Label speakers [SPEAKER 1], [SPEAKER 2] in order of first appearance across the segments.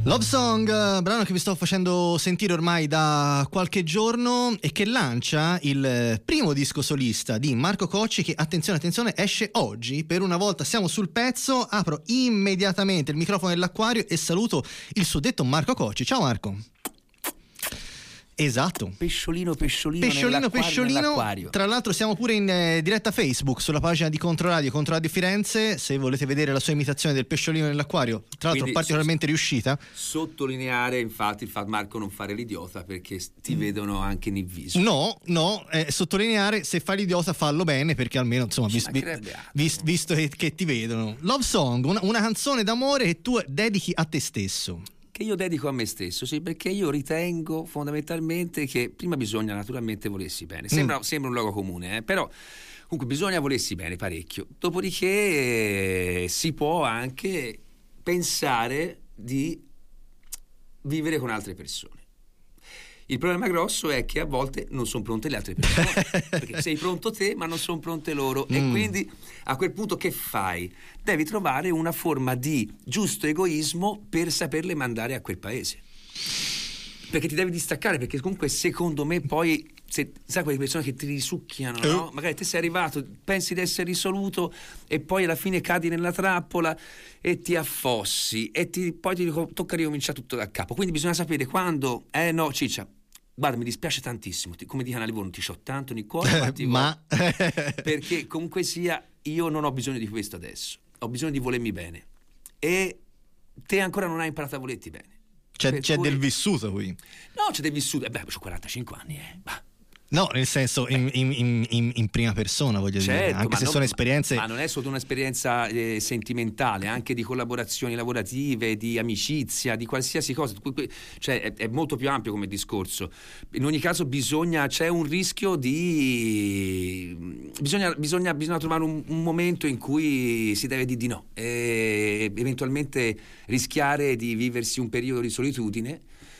[SPEAKER 1] Love Song, brano che vi sto facendo sentire ormai da qualche giorno e che lancia il primo disco solista di Marco Cocci che, attenzione, esce oggi. Per una volta siamo sul pezzo, apro immediatamente il microfono dell'acquario e saluto il suddetto Marco Cocci. Ciao Marco. Esatto.
[SPEAKER 2] Pesciolino nell'acquario.
[SPEAKER 1] Tra l'altro siamo pure in diretta Facebook sulla pagina di Controradio Firenze, se volete vedere la sua imitazione del pesciolino nell'acquario, tra l'altro quindi, particolarmente riuscita.
[SPEAKER 2] Sottolineare infatti il fatto, Marco, non fare l'idiota, perché ti vedono anche nel viso.
[SPEAKER 1] No, sottolineare, se fai l'idiota fallo bene, perché almeno insomma visto che ti vedono. Love Song, una canzone d'amore che tu dedichi a te stesso.
[SPEAKER 2] Che io dedico a me stesso, sì, perché io ritengo fondamentalmente che prima bisogna naturalmente volersi bene. Sembra un luogo comune, però comunque bisogna volersi bene parecchio. Dopodiché si può anche pensare di vivere con altre persone. Il problema grosso è che a volte non sono pronte le altre persone, perché sei pronto te ma non sono pronte loro, e quindi a quel punto che fai? Devi trovare una forma di giusto egoismo per saperle mandare a quel paese, perché ti devi distaccare, perché comunque secondo me poi sai quelle persone che ti risucchiano, no? Magari te sei arrivato, pensi di essere risoluto e poi alla fine cadi nella trappola e ti affossi e poi ti tocca ricominciare tutto da capo. Quindi bisogna sapere quando no, ciccia, guarda, mi dispiace tantissimo, come dicono a Livorno, ti c'ho tanto nel cuore, ma perché comunque sia, io non ho bisogno di questo adesso, ho bisogno di volermi bene, e te ancora non hai imparato a volerti bene.
[SPEAKER 1] C'è del vissuto qui.
[SPEAKER 2] No, c'è del vissuto. Ho 45 anni,
[SPEAKER 1] No, nel senso in prima persona, voglio dire, anche se sono esperienze.
[SPEAKER 2] Ma non è solo un'esperienza sentimentale, anche di collaborazioni lavorative, di amicizia, di qualsiasi cosa. Cioè è molto più ampio come discorso. In ogni caso c'è un rischio bisogna trovare un momento in cui si deve dire di no e eventualmente rischiare di viversi un periodo di solitudine.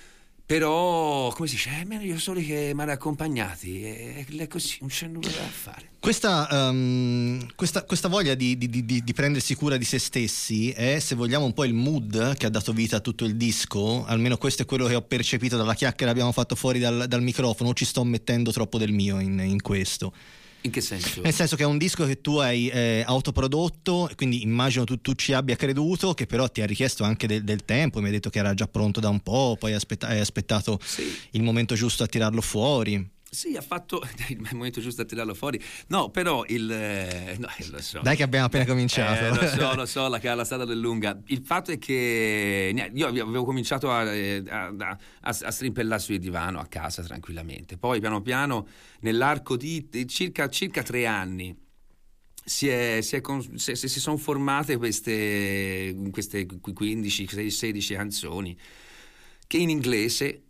[SPEAKER 2] Però, come si dice, è meglio soli che male accompagnati, è così, non c'è nulla da fare.
[SPEAKER 1] Questa voglia di prendersi cura di se stessi è, se vogliamo, un po' il mood che ha dato vita a tutto il disco. Almeno questo è quello che ho percepito dalla chiacchiera che abbiamo fatto fuori dal microfono. O ci sto mettendo troppo del mio in questo?
[SPEAKER 2] In che senso?
[SPEAKER 1] Nel senso che è un disco che tu hai autoprodotto, quindi immagino tu ci abbia creduto, che però ti ha richiesto anche del tempo. Mi hai detto che era già pronto da un po', poi hai aspettato il momento giusto a tirarlo fuori.
[SPEAKER 2] Sì, ha fatto il momento giusto a tirarlo fuori. No, però lo so.
[SPEAKER 1] Dai che abbiamo appena cominciato.
[SPEAKER 2] Lo so, la strada è lunga. Il fatto è che io avevo cominciato a strimpellare sul divano a casa tranquillamente. Poi piano piano, nell'arco di circa 3 anni, si sono formate queste 15, 16 canzoni che in inglese.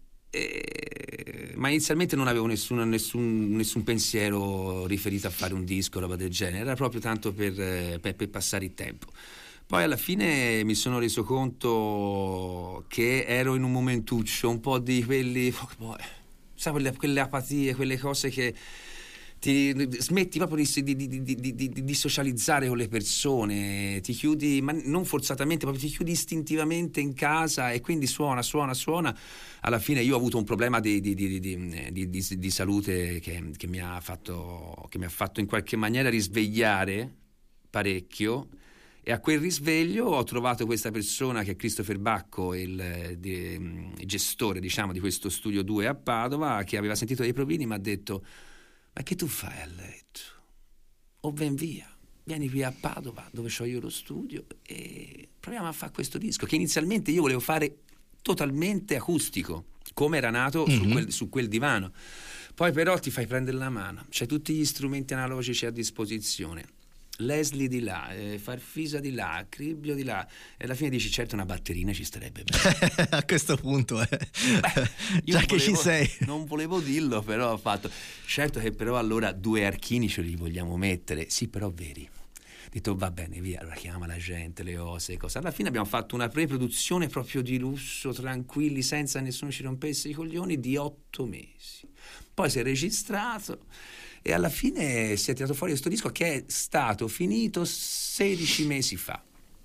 [SPEAKER 2] Ma inizialmente non avevo nessun pensiero riferito a fare un disco o roba del genere, era proprio tanto per passare il tempo. Poi alla fine mi sono reso conto che ero in un momentuccio un po' di quelli, sai, quelle apatie, quelle cose che ti smetti proprio di socializzare con le persone, ti chiudi, ma non forzatamente, proprio ti chiudi istintivamente in casa, e quindi suona. Alla fine io ho avuto un problema di salute che mi ha fatto in qualche maniera risvegliare parecchio, e a quel risveglio ho trovato questa persona che è Christopher Bacco, il gestore, diciamo, di questo Studio 2 a Padova, che aveva sentito dei provini, mi ha detto: ma che tu fai a letto? O vieni qui a Padova dove ho io lo studio e proviamo a fare questo disco, che inizialmente io volevo fare totalmente acustico, come era nato su quel divano. Poi però ti fai prendere la mano, c'hai tutti gli strumenti analogici a disposizione, Leslie di là, Farfisa di là, Cribbio di là, e alla fine dici: certo, una batterina ci starebbe bene.
[SPEAKER 1] A questo punto già che ci sei.
[SPEAKER 2] Non volevo dirlo, però ho fatto certo, che però allora 2 archini ce li vogliamo mettere, sì, però veri. Ho detto va bene, via, allora chiama la gente, le cose. Alla fine abbiamo fatto una pre-produzione proprio di lusso, tranquilli, senza nessuno ci rompesse i coglioni, di 8 mesi. Poi si è registrato e alla fine si è tirato fuori questo disco che è stato finito 16 mesi fa.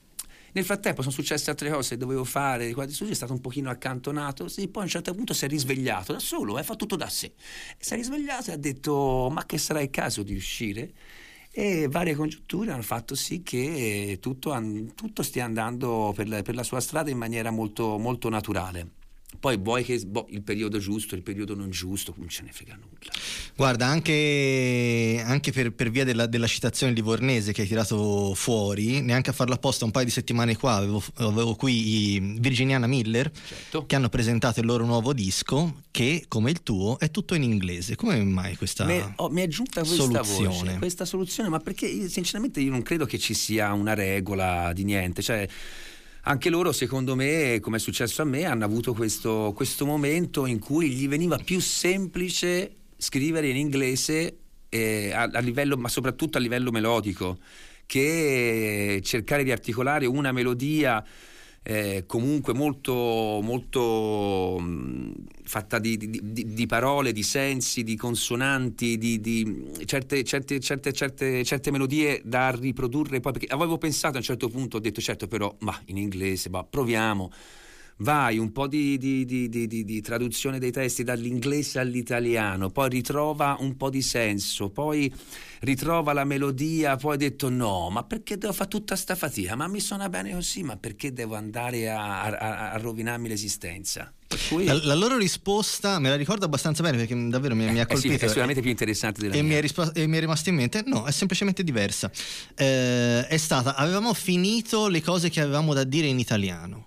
[SPEAKER 2] Nel frattempo sono successe altre cose che dovevo fare, è stato un pochino accantonato, sì, poi a un certo punto si è risvegliato da solo, fa tutto da sé. Si è risvegliato e ha detto: ma che sarà il caso di uscire? E varie congiunture hanno fatto sì che tutto stia andando per la sua strada in maniera molto, molto naturale. Poi vuoi che il periodo giusto, il periodo non giusto, non ce ne frega nulla.
[SPEAKER 1] Guarda, anche per via della citazione livornese che hai tirato fuori, neanche a farlo apposta, un paio di settimane fa avevo qui i Virginiana Miller,
[SPEAKER 2] certo,
[SPEAKER 1] che hanno presentato il loro nuovo disco, che come il tuo è tutto in inglese. Come mai questa
[SPEAKER 2] mi è giunta questa soluzione, ma perché sinceramente io non credo che ci sia una regola di niente, cioè anche loro, secondo me, come è successo a me, hanno avuto questo momento in cui gli veniva più semplice scrivere in inglese a livello, ma soprattutto a livello melodico, che cercare di articolare una melodia comunque molto, molto fatta di parole, di sensi, di consonanti, di certe melodie da riprodurre poi, perché avevo pensato a un certo punto, ho detto certo, però ma in inglese, proviamo. Vai, un po' di traduzione dei testi dall'inglese all'italiano, poi ritrova un po' di senso, poi ritrova la melodia, poi ho detto no, ma perché devo fare tutta sta fatica? Ma mi suona bene così, ma perché devo andare a rovinarmi l'esistenza? Per cui
[SPEAKER 1] la loro risposta me la ricordo abbastanza bene, perché davvero mi ha colpito.
[SPEAKER 2] Sì, è sicuramente più interessante della mia.
[SPEAKER 1] E mi è rimasto in mente, no, è semplicemente diversa. È stata: avevamo finito le cose che avevamo da dire in italiano.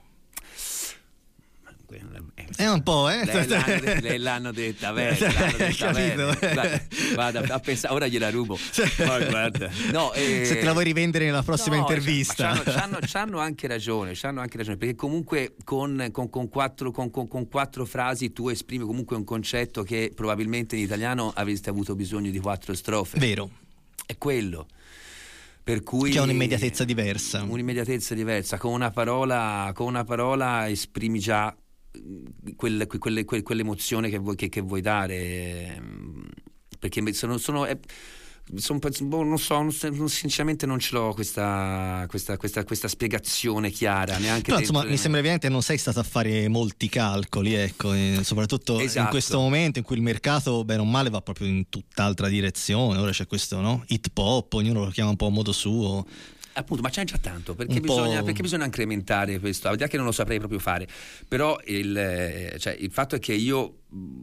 [SPEAKER 1] È un po',
[SPEAKER 2] l'hanno detta bene, vada a pensare, ora gliela rubo. Guarda. No,
[SPEAKER 1] se te la vuoi rivendere nella prossima intervista.
[SPEAKER 2] C'hanno anche ragione, perché comunque con quattro frasi tu esprimi comunque un concetto che probabilmente in italiano avreste avuto bisogno di 4 strofe.
[SPEAKER 1] Vero.
[SPEAKER 2] È quello. Per cui
[SPEAKER 1] che ha un'immediatezza diversa.
[SPEAKER 2] Con una parola esprimi già quell'emozione che vuoi dare, perché non so, sinceramente non ce l'ho questa spiegazione chiara neanche.
[SPEAKER 1] No, insomma, mi sembra evidente che non sei stato a fare molti calcoli, ecco, soprattutto
[SPEAKER 2] esatto.
[SPEAKER 1] In questo momento in cui il mercato bene o male va proprio in tutt'altra direzione. Ora c'è questo, no? Hip hop, ognuno lo chiama un po' a modo suo.
[SPEAKER 2] Appunto, ma c'è già tanto, perché bisogna incrementare questo, al di là che non lo saprei proprio fare, però il fatto è che io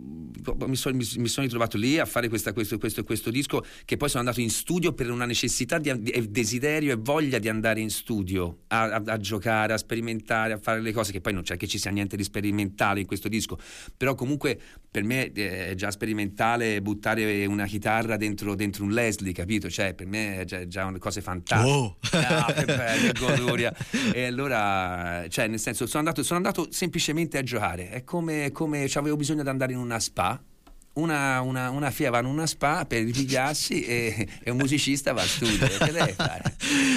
[SPEAKER 2] mi sono ritrovato lì a fare questo disco, che poi sono andato in studio per una necessità di desiderio e voglia di andare in studio a giocare, a sperimentare, a fare le cose, che poi non c'è che ci sia niente di sperimentale in questo disco, però comunque per me è già sperimentale buttare una chitarra dentro un Leslie, capito? Cioè per me è già una cosa fantastica.
[SPEAKER 1] Oh.
[SPEAKER 2] Che bello, che goduria. E allora, cioè, nel senso, sono andato semplicemente a giocare. È come avevo bisogno di andare in una spa. Una fia va in una spa per ripigliarsi e un musicista va al studio. Che deve fare?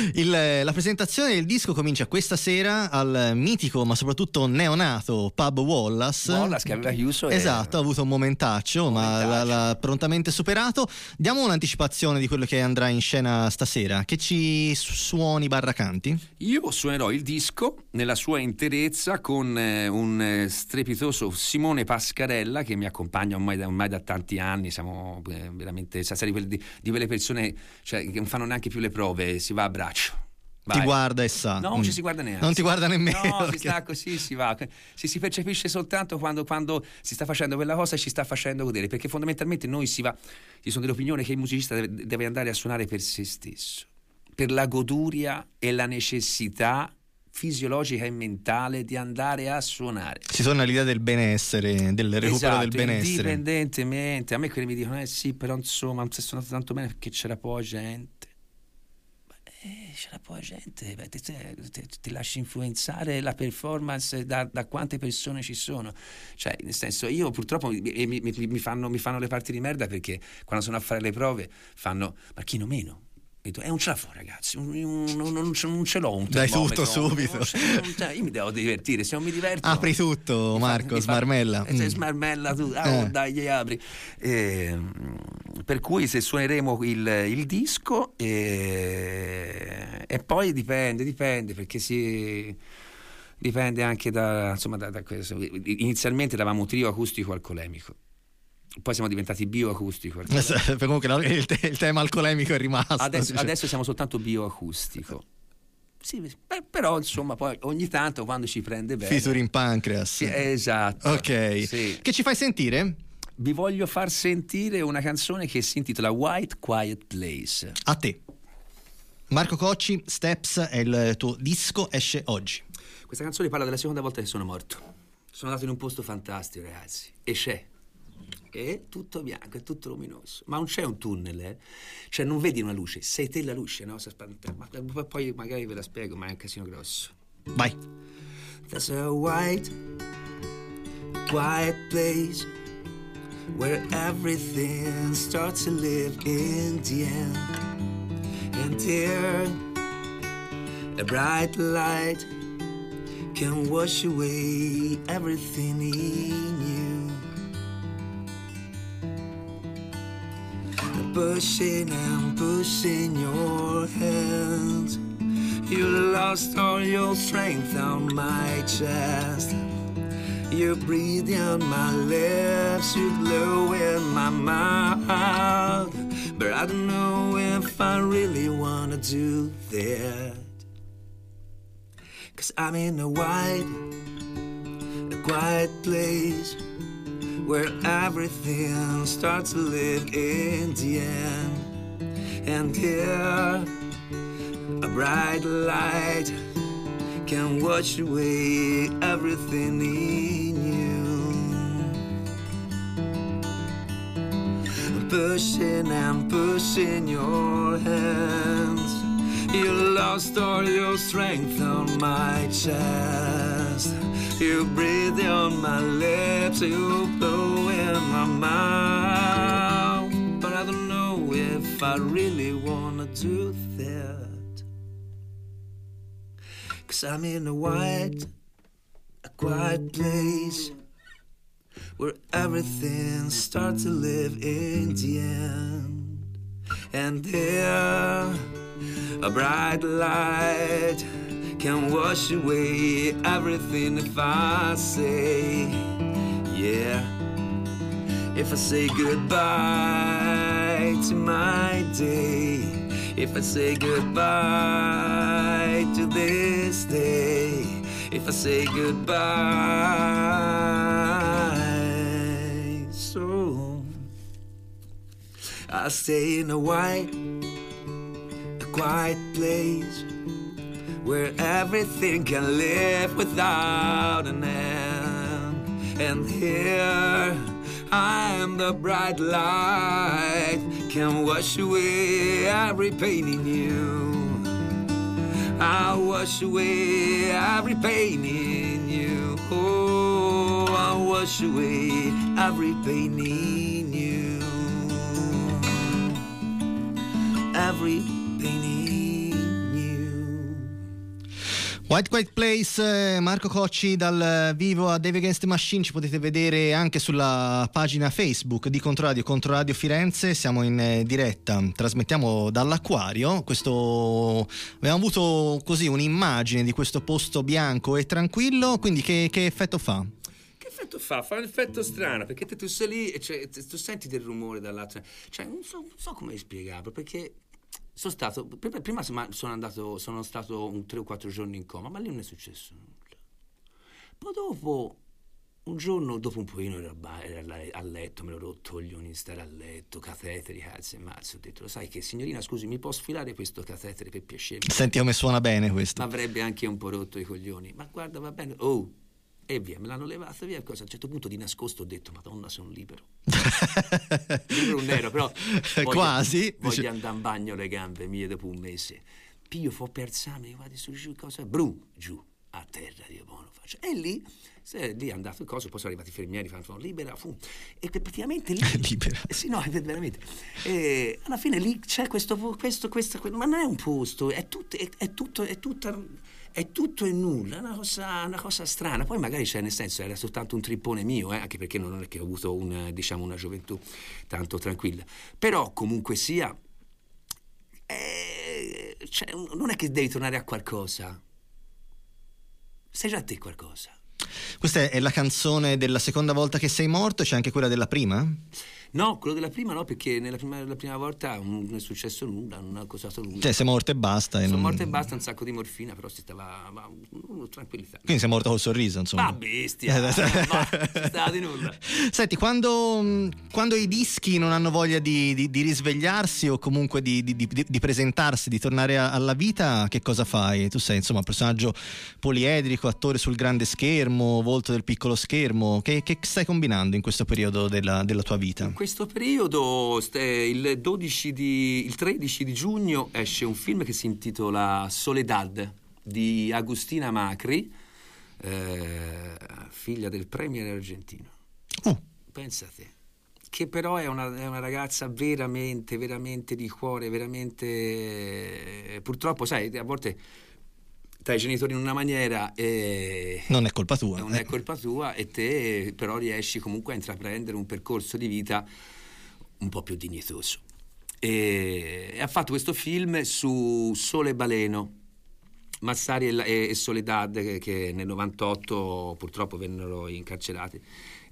[SPEAKER 1] La presentazione del disco comincia questa sera al mitico ma soprattutto neonato Pub Wallace
[SPEAKER 2] che aveva chiuso.
[SPEAKER 1] Esatto, ha avuto un momentaccio. Ma l'ha prontamente superato. Diamo un'anticipazione di quello che andrà in scena stasera. Che ci suoni / canti?
[SPEAKER 2] Io suonerò il disco nella sua interezza con un strepitoso Simone Pascarella che mi accompagna ormai da tanti anni. Siamo veramente di quelle persone, cioè, che non fanno neanche più le prove, si va a braccio. Vai.
[SPEAKER 1] Ti guarda e sa.
[SPEAKER 2] No, non ci si guarda neanche.
[SPEAKER 1] Non ti guarda nemmeno.
[SPEAKER 2] No, si sta così, si va. Si percepisce soltanto quando si sta facendo quella cosa e ci sta facendo godere, perché fondamentalmente noi si va. Io sono dell'opinione che il musicista deve andare a suonare per se stesso, per la goduria e la necessità fisiologica e mentale di andare a suonare.
[SPEAKER 1] Si torna all'idea del benessere, del recupero del benessere.
[SPEAKER 2] Indipendentemente, a me quelli mi dicono sì, però insomma non si è suonato tanto bene perché c'era poca gente. C'era poca gente, ti lasci influenzare la performance da quante persone ci sono. Cioè, nel senso, io purtroppo mi fanno le parti di merda, perché quando sono a fare le prove fanno marchino meno. Non ce la fa, ragazzi, non ce l'ho un termometro.
[SPEAKER 1] Dai tutto subito.
[SPEAKER 2] Io mi devo divertire, se non mi diverto
[SPEAKER 1] apri tutto, Marco, smarmella.
[SPEAKER 2] Smarmella tu, dai, apri. Per cui se suoneremo il disco e E poi dipende perché dipende anche da questo. Inizialmente eravamo trio acustico alcolemico, poi siamo diventati bioacustico.
[SPEAKER 1] Comunque il tema alcolemico è rimasto.
[SPEAKER 2] Adesso siamo soltanto bioacustico. Sì, però insomma poi ogni tanto quando ci prende bene.
[SPEAKER 1] Featuring Pancreas.
[SPEAKER 2] Sì, esatto.
[SPEAKER 1] Ok.
[SPEAKER 2] Sì.
[SPEAKER 1] Che ci fai sentire?
[SPEAKER 2] Vi voglio far sentire una canzone che si intitola White Quiet Place.
[SPEAKER 1] A te. Marco Cocci, Steps è il tuo disco, esce oggi.
[SPEAKER 2] Questa canzone parla della seconda volta che sono morto. Sono andato in un posto fantastico, ragazzi. E è tutto bianco, è tutto luminoso. Ma non c'è un tunnel, Cioè non vedi una luce, sei te la luce, no? Ma poi magari ve la spiego, ma è un casino grosso.
[SPEAKER 1] Vai.
[SPEAKER 2] There's a white, quiet place where everything starts to live in the end. And here, a bright light can wash away everything in you. Pushing and pushing your hands, you lost all your strength on my chest. You breathe on my lips, you blow in my mouth. But I don't know if I really wanna do that. 'Cause I'm in a quiet place where everything starts to live in the end. And here, a bright light can wash away everything in you. Pushing and pushing your hands, you lost all your strength on my chest. You breathe on my lips, you blow in my mouth. But I don't know if I really wanna do that. 'Cause I'm in a quiet place where everything starts to live in the end. And here, a bright light can wash away everything if I say, yeah. If I say goodbye to my day, if I say goodbye to this day, if I say goodbye, so I'll stay in a quiet place where everything can live without an end. And here I am, the bright light can wash away every pain in you. I'll wash away every pain in you. Oh, I'll wash away every pain in you. Every pain in
[SPEAKER 1] White Quiet Place, Marco Cocci dal vivo a Dave Against the Machine. Ci potete vedere anche sulla pagina Facebook di Controradio Firenze. Siamo in diretta, trasmettiamo dall'acquario. Abbiamo avuto così un'immagine di questo posto bianco e tranquillo, quindi che effetto fa?
[SPEAKER 2] Che effetto fa? Fa un effetto strano, perché tu sei lì e tu senti del rumore dall'altra. Cioè non so come spiegarlo, perché prima sono stato un 3 o 4 giorni in coma, ma lì non è successo nulla. Poi dopo un giorno, dopo un pochino ero a letto, me l'ho rotto coglioni stare a letto, cateteri, cazzo e mazzo. Ho detto, lo sai che signorina, scusi, mi può sfilare questo catetere per piacere?
[SPEAKER 1] Senti come suona bene questo.
[SPEAKER 2] Ma avrebbe anche un po' rotto i coglioni. Ma guarda, va bene. E via, me l'hanno levato via. A un certo punto di nascosto ho detto, Madonna, sono libero. Libero non ero, però
[SPEAKER 1] quasi.
[SPEAKER 2] Voglio andare in bagno le gambe mie dopo un mese. Pio fo per alzarmi, guardi su giù, cosa? Giù, a terra, io buono faccio. E lì è andato il coso, poi sono arrivati i infermieri, fanno libera, e praticamente lì...
[SPEAKER 1] libera.
[SPEAKER 2] Sì, no, veramente. E alla fine lì c'è questo, ma non è un posto, è tutto e nulla, è una cosa strana. Poi magari nel senso era soltanto un trippone mio, anche perché non è che ho avuto una gioventù tanto tranquilla. Però comunque sia cioè, non è che devi tornare a qualcosa, sei già te qualcosa.
[SPEAKER 1] Questa è la canzone della seconda volta che sei morto, c'è anche quella della prima?
[SPEAKER 2] No, quello della prima no, perché la prima volta non è successo nulla, non ha causato nulla.
[SPEAKER 1] Cioè sei morto e basta.
[SPEAKER 2] Sono morto e basta, un sacco di morfina, però si stava tranquillità.
[SPEAKER 1] Quindi sei morto col sorriso, insomma.
[SPEAKER 2] Ma bestia, non stava di nulla.
[SPEAKER 1] Senti, quando i dischi non hanno voglia di risvegliarsi o comunque di presentarsi, di tornare alla vita, che cosa fai? Tu sei insomma un personaggio poliedrico, attore sul grande schermo, volto del piccolo schermo. Che stai combinando in questo periodo della tua vita?
[SPEAKER 2] In questo periodo, il 13 di giugno esce un film che si intitola Soledad di Agustina Macri, figlia del premier argentino. Pensa a te, che però è una ragazza veramente, veramente di cuore, veramente, purtroppo sai, a volte dai genitori in una maniera e
[SPEAKER 1] non è colpa tua.
[SPEAKER 2] Non è colpa tua, e te però riesci comunque a intraprendere un percorso di vita un po' più dignitoso. E ha fatto questo film su Sole Baleno, Massari e Soledad, che nel 98 purtroppo vennero incarcerati,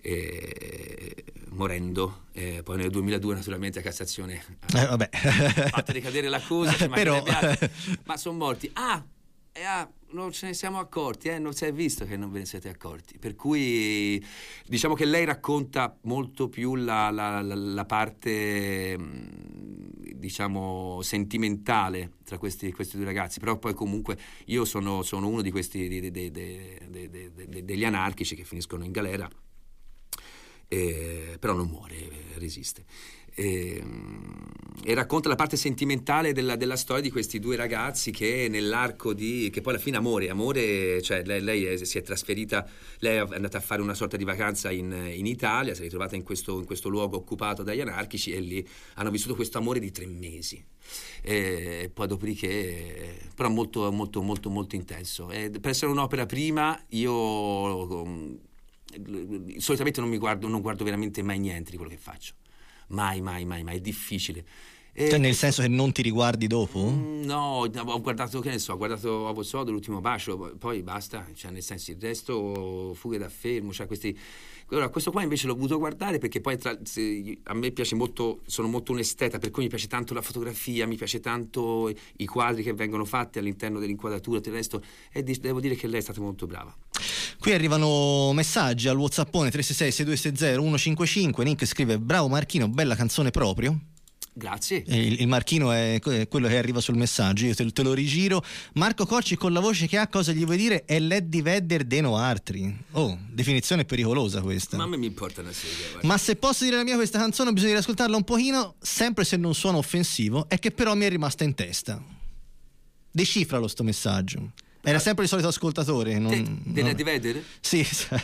[SPEAKER 2] morendo. Poi nel 2002 naturalmente a Cassazione ha fatto ricadere l'accusa,
[SPEAKER 1] però
[SPEAKER 2] ma sono morti. Non ce ne siamo accorti, non si è visto che non ve ne siete accorti, per cui diciamo che lei racconta molto più la parte diciamo sentimentale tra questi due ragazzi, però poi comunque io sono uno di questi degli anarchici che finiscono in galera, però non muore, resiste. E racconta la parte sentimentale della storia di questi due ragazzi che nell'arco che poi alla fine amore, cioè lei si è trasferita, lei è andata a fare una sorta di vacanza in Italia, si è ritrovata in questo luogo occupato dagli anarchici e lì hanno vissuto questo amore di 3 mesi, e poi dopodiché però molto molto molto molto intenso, e per essere un'opera prima io solitamente non guardo veramente mai niente di quello che faccio. Mai, è difficile.
[SPEAKER 1] Cioè nel senso che non ti riguardi dopo?
[SPEAKER 2] No, ho guardato, che ne so, ho guardato Avosodo, L'ultimo bacio, poi basta, cioè nel senso il resto, Fughe da fermo, cioè questi. Allora, questo qua invece l'ho voluto guardare perché poi a me piace molto, sono molto un esteta, per cui mi piace tanto la fotografia, mi piace tanto i quadri che vengono fatti all'interno dell'inquadratura, del resto, e devo dire che lei è stata molto brava.
[SPEAKER 1] Qui arrivano messaggi al WhatsAppone 366-6260-155. Nick scrive: bravo Marchino, bella canzone proprio.
[SPEAKER 2] Grazie.
[SPEAKER 1] Il marchino è quello che arriva sul messaggio, io te lo rigiro. Marco Cocci con la voce che ha, cosa gli vuoi dire? È l'Eddie Vedder de no altri. Oh, definizione pericolosa questa.
[SPEAKER 2] Ma a me mi importa una sega.
[SPEAKER 1] Ma se posso dire la mia, questa canzone bisogna riascoltarla un pochino, sempre se non suona offensivo, è che però mi è rimasta in testa. Decifralo sto messaggio. Era sempre il solito ascoltatore.
[SPEAKER 2] L'Eddie Vedder?
[SPEAKER 1] Sì.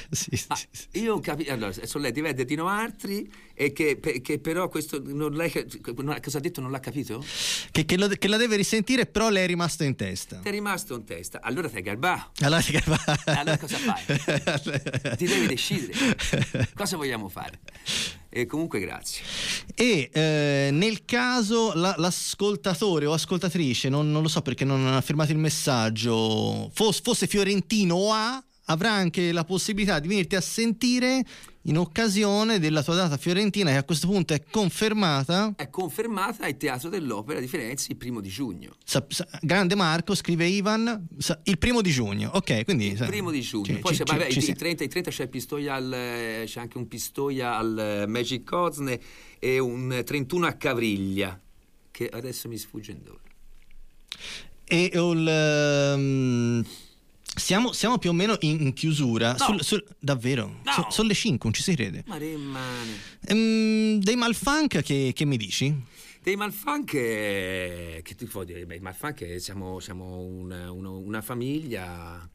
[SPEAKER 2] Io capisco. Allora, sono l'Eddie Vedder di no altri, e che però questo cosa ha detto non l'ha capito?
[SPEAKER 1] Che la deve risentire, però le è rimasto in testa.
[SPEAKER 2] Ti è rimasto in testa. Allora sei garbato.
[SPEAKER 1] Allora
[SPEAKER 2] cosa fai? Ti devi decidere. Cosa vogliamo fare? E comunque grazie.
[SPEAKER 1] E nel caso l'ascoltatore o ascoltatrice, non lo so perché non ha firmato il messaggio, fosse fiorentino o avrà anche la possibilità di venirti a sentire in occasione della tua data fiorentina, che a questo punto è confermata.
[SPEAKER 2] È confermata al Teatro dell'Opera di Firenze il 1° di giugno.
[SPEAKER 1] Grande Marco, scrive Ivan, il 1° di giugno. Ok, quindi
[SPEAKER 2] il 1° di giugno. Poi il 30 c'è Pistoia c'è anche un Pistoia al Magic Cosne e un 31 a Cavriglia, che adesso mi sfugge in dove.
[SPEAKER 1] E siamo più o meno in chiusura.
[SPEAKER 2] No.
[SPEAKER 1] Davvero?
[SPEAKER 2] No.
[SPEAKER 1] Sono le 5, non ci si crede.
[SPEAKER 2] Ma rimane.
[SPEAKER 1] Dei Malfunk che mi dici?
[SPEAKER 2] Dei Malfunk, che tu puoi dire? Beh, i Malfunk siamo una famiglia.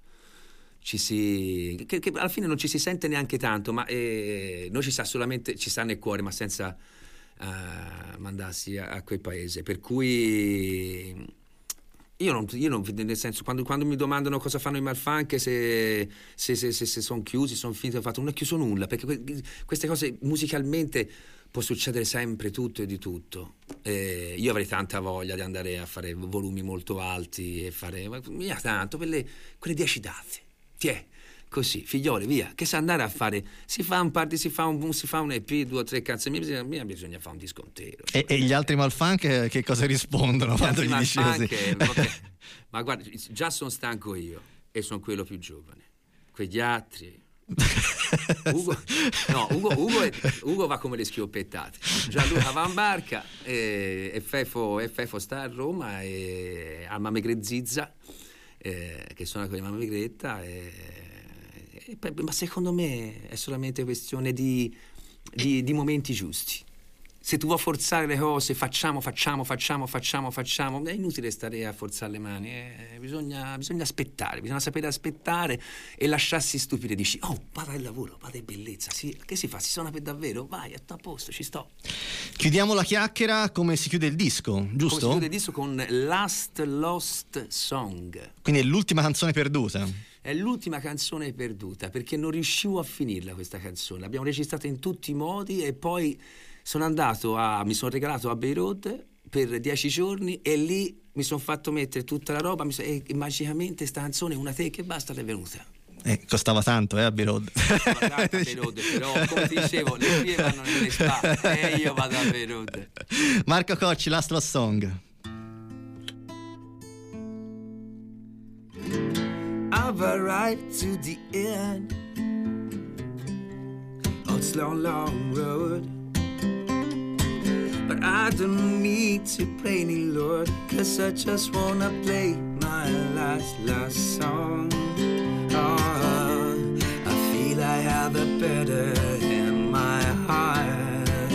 [SPEAKER 2] Che alla fine non ci si sente neanche tanto, ma noi ci sta nel cuore, ma senza mandarsi a quel paese. Per cui io non, nel senso, quando mi domandano cosa fanno i Malfunk, se sono chiusi, sono finiti, non è chiuso nulla, perché queste cose musicalmente può succedere sempre tutto e di tutto. Io avrei tanta voglia di andare a fare volumi molto alti e fare via tanto quelle 10 date. Tiè, così, figlioli, via, che sa andare a fare, si fa un EP, 2 o 3 canzoni, bisogna fare un disco intero.
[SPEAKER 1] E gli altri Malfunk che cosa rispondono quando gli dici così?
[SPEAKER 2] Ma guarda, già sono stanco io e sono quello più giovane. Quegli altri Ugo va come le schioppettate. Gianluca va in barca e Fefo sta a Roma e a Mamegre Zizza che suona con Mamma Migretta ma secondo me è solamente questione di momenti giusti. Se tu vuoi forzare le cose, facciamo, è inutile stare a forzare le mani, bisogna aspettare, bisogna sapere aspettare e lasciarsi stupire. Dici, vado al lavoro, vado in bellezza, sì, che si fa? Si suona per davvero? Vai, a posto, ci sto.
[SPEAKER 1] Chiudiamo la chiacchiera come si chiude il disco, giusto?
[SPEAKER 2] Come si chiude il disco con Last Lost Song.
[SPEAKER 1] Quindi è l'ultima canzone perduta.
[SPEAKER 2] È l'ultima canzone perduta perché non riuscivo a finirla questa canzone. L'abbiamo registrata in tutti i modi e poi mi sono regalato a Beirut per 10 giorni e lì mi sono fatto mettere tutta la roba e magicamente sta canzone, una take e basta, è venuta.
[SPEAKER 1] Costava tanto a Beirut.
[SPEAKER 2] Costava tanto a Beirut, però come ti dicevo, le figlie vanno nelle spa e io vado a Beirut.
[SPEAKER 1] Marco Cocci, Last Lost Song.
[SPEAKER 2] I've arrived to the end of this long road, but I don't need to pray any Lord, 'cause I just wanna play my last song. I feel I have a better in my heart.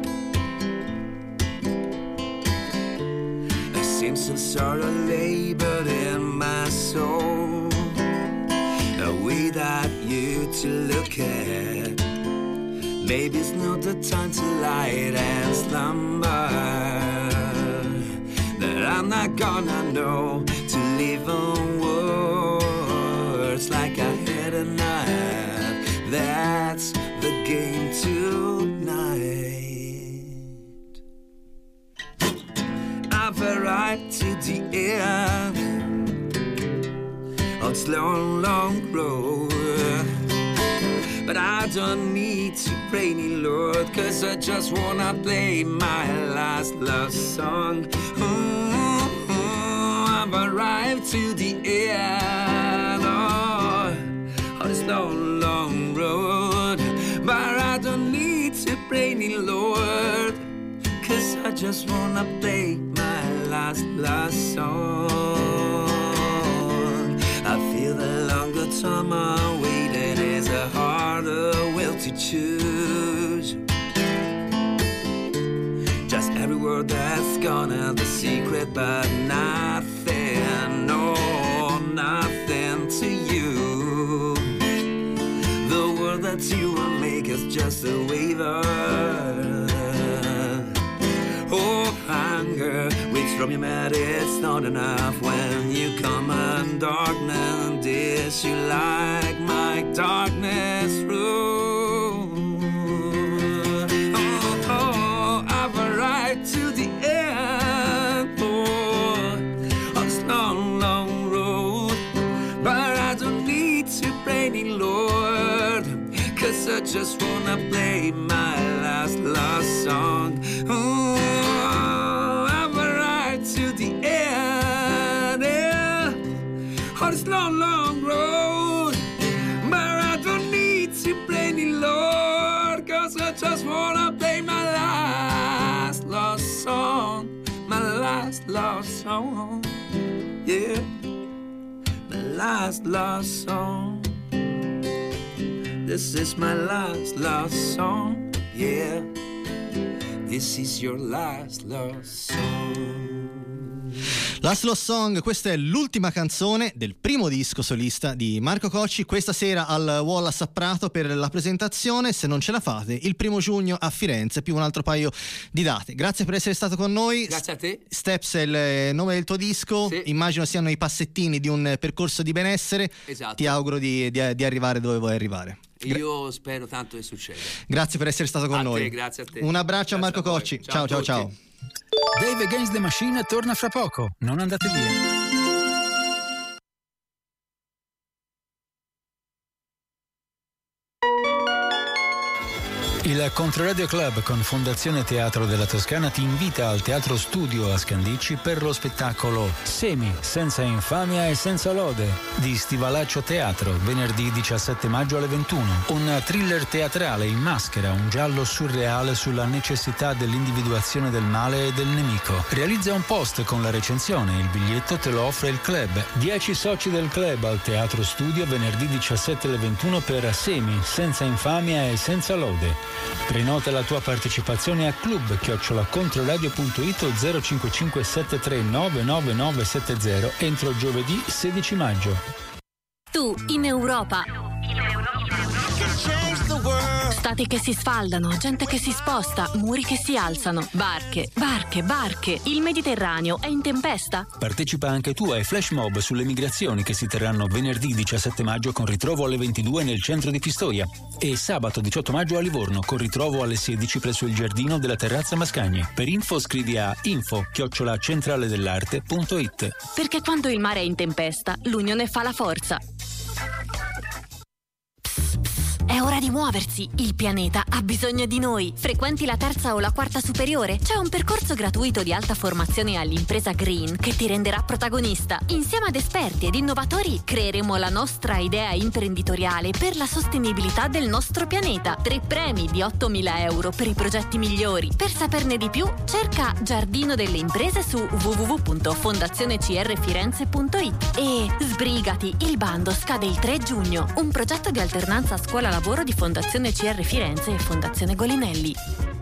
[SPEAKER 2] I seem so sort of labored in my soul, without you to look at. Maybe it's not the time to lie and slumber, that I'm not gonna know to live on words like I had a knife. That's the game tonight. I've arrived to the end on this long road, but I don't need to pray any Lord, 'cause I just wanna play my last love song. I've arrived to the end on this long road, but I don't need to pray any Lord, 'cause I just wanna play my last song. I feel the longer time I waited is a harder will to choose. Just every word that's gone and the secret, but nothing, no, nothing to you. The word that you will make is just a waiver. Oh, hunger, which from your mad, it's not enough when you come in darkness. This you like my darkness room. Oh, I've arrived to the end of this long road, but I don't need to pray any Lord, 'cause I just wanna play my last song. I've arrived to the end of this long road, but I don't need to play any Lord, 'cause I just wanna play my last song, my last song, yeah, my last song. This is my last song, yeah. This is your last song.
[SPEAKER 1] Last Lost Song, questa è l'ultima canzone del primo disco solista di Marco Cocci. Questa sera al Wallace a Prato per la presentazione, se non ce la fate, il 1 giugno a Firenze, più un altro paio di date. Grazie per essere stato con noi.
[SPEAKER 2] Grazie a te.
[SPEAKER 1] Steps è il nome del tuo disco, sì. Immagino siano i passettini di un percorso di benessere.
[SPEAKER 2] Esatto.
[SPEAKER 1] Ti auguro di arrivare dove vuoi arrivare.
[SPEAKER 2] Io spero tanto che succeda.
[SPEAKER 1] Grazie per essere stato con noi.
[SPEAKER 2] Grazie a te.
[SPEAKER 1] Un abbraccio a Marco Cocci. Ciao.
[SPEAKER 3] Dave Against the Machine torna fra poco. Non andate via. Il Controradio Club con Fondazione Teatro della Toscana ti invita al Teatro Studio a Scandicci per lo spettacolo Semi, senza infamia e senza lode di Stivalaccio Teatro, venerdì 17 maggio alle 21. Un thriller teatrale in maschera, un giallo surreale sulla necessità dell'individuazione del male e del nemico. Realizza un post con la recensione, il biglietto te lo offre il club. 10 soci del club al Teatro Studio venerdì 17 alle 21 per Semi, senza infamia e senza lode. Prenota la tua partecipazione a club@controradio.it o 055 73 99970 entro giovedì 16 maggio.
[SPEAKER 4] Tu in Europa. Stati che si sfaldano, gente che si sposta, muri che si alzano, barche. Il Mediterraneo è in tempesta.
[SPEAKER 3] Partecipa anche tu ai flash mob sulle migrazioni che si terranno venerdì 17 maggio con ritrovo alle 22 nel centro di Pistoia e sabato 18 maggio a Livorno con ritrovo alle 16 presso il giardino della Terrazza Mascagni. Per info scrivi a info@centraleDell'arte.it.
[SPEAKER 4] Perché quando il mare è in tempesta, l'unione fa la forza. È ora di muoversi, il pianeta ha bisogno di noi. Frequenti la terza o la quarta superiore? C'è un percorso gratuito di alta formazione all'impresa Green che ti renderà protagonista. Insieme ad esperti ed innovatori creeremo la nostra idea imprenditoriale per la sostenibilità del nostro pianeta. 3 premi di 8.000 euro per i progetti migliori. Per saperne di più, cerca Giardino delle Imprese su www.fondazionecrfirenze.it e sbrigati, il bando scade il 3 giugno. Un progetto di alternanza scuola-lavoro di Fondazione CR Firenze e Fondazione Golinelli.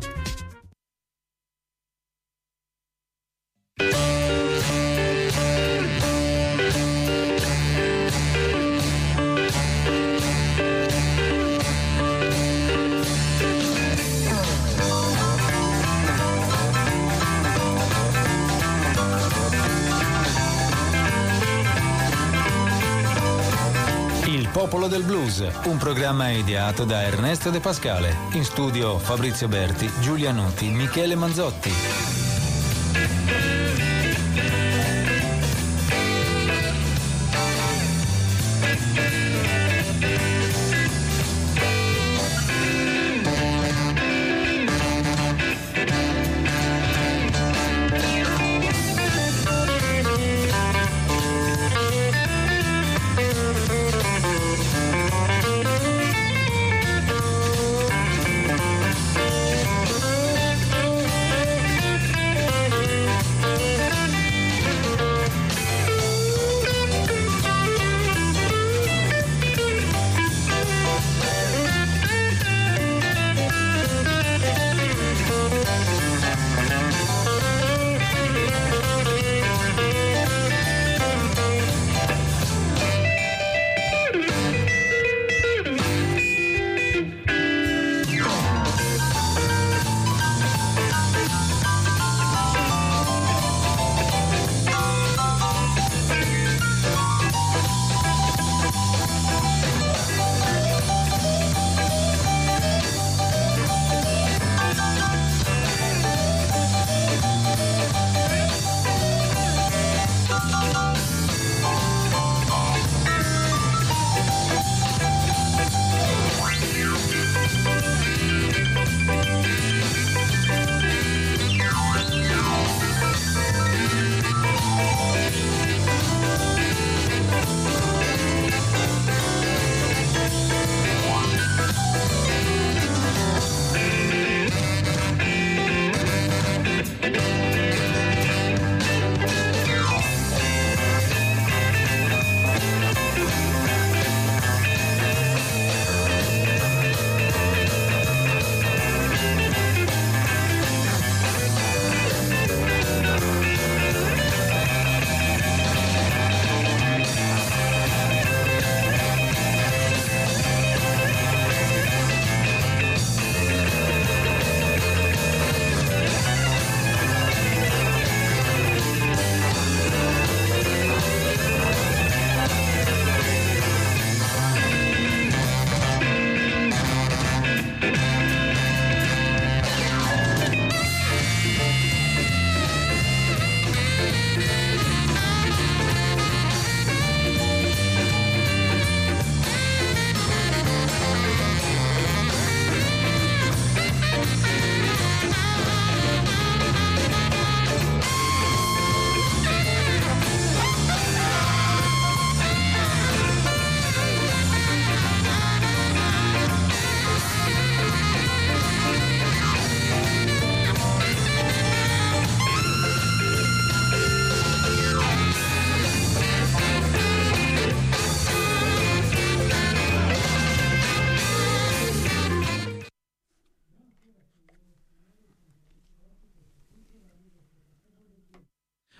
[SPEAKER 3] Popolo del Blues, un programma ideato da Ernesto De Pascale. In studio Fabrizio Berti, Giulia Nuti, Michele Manzotti.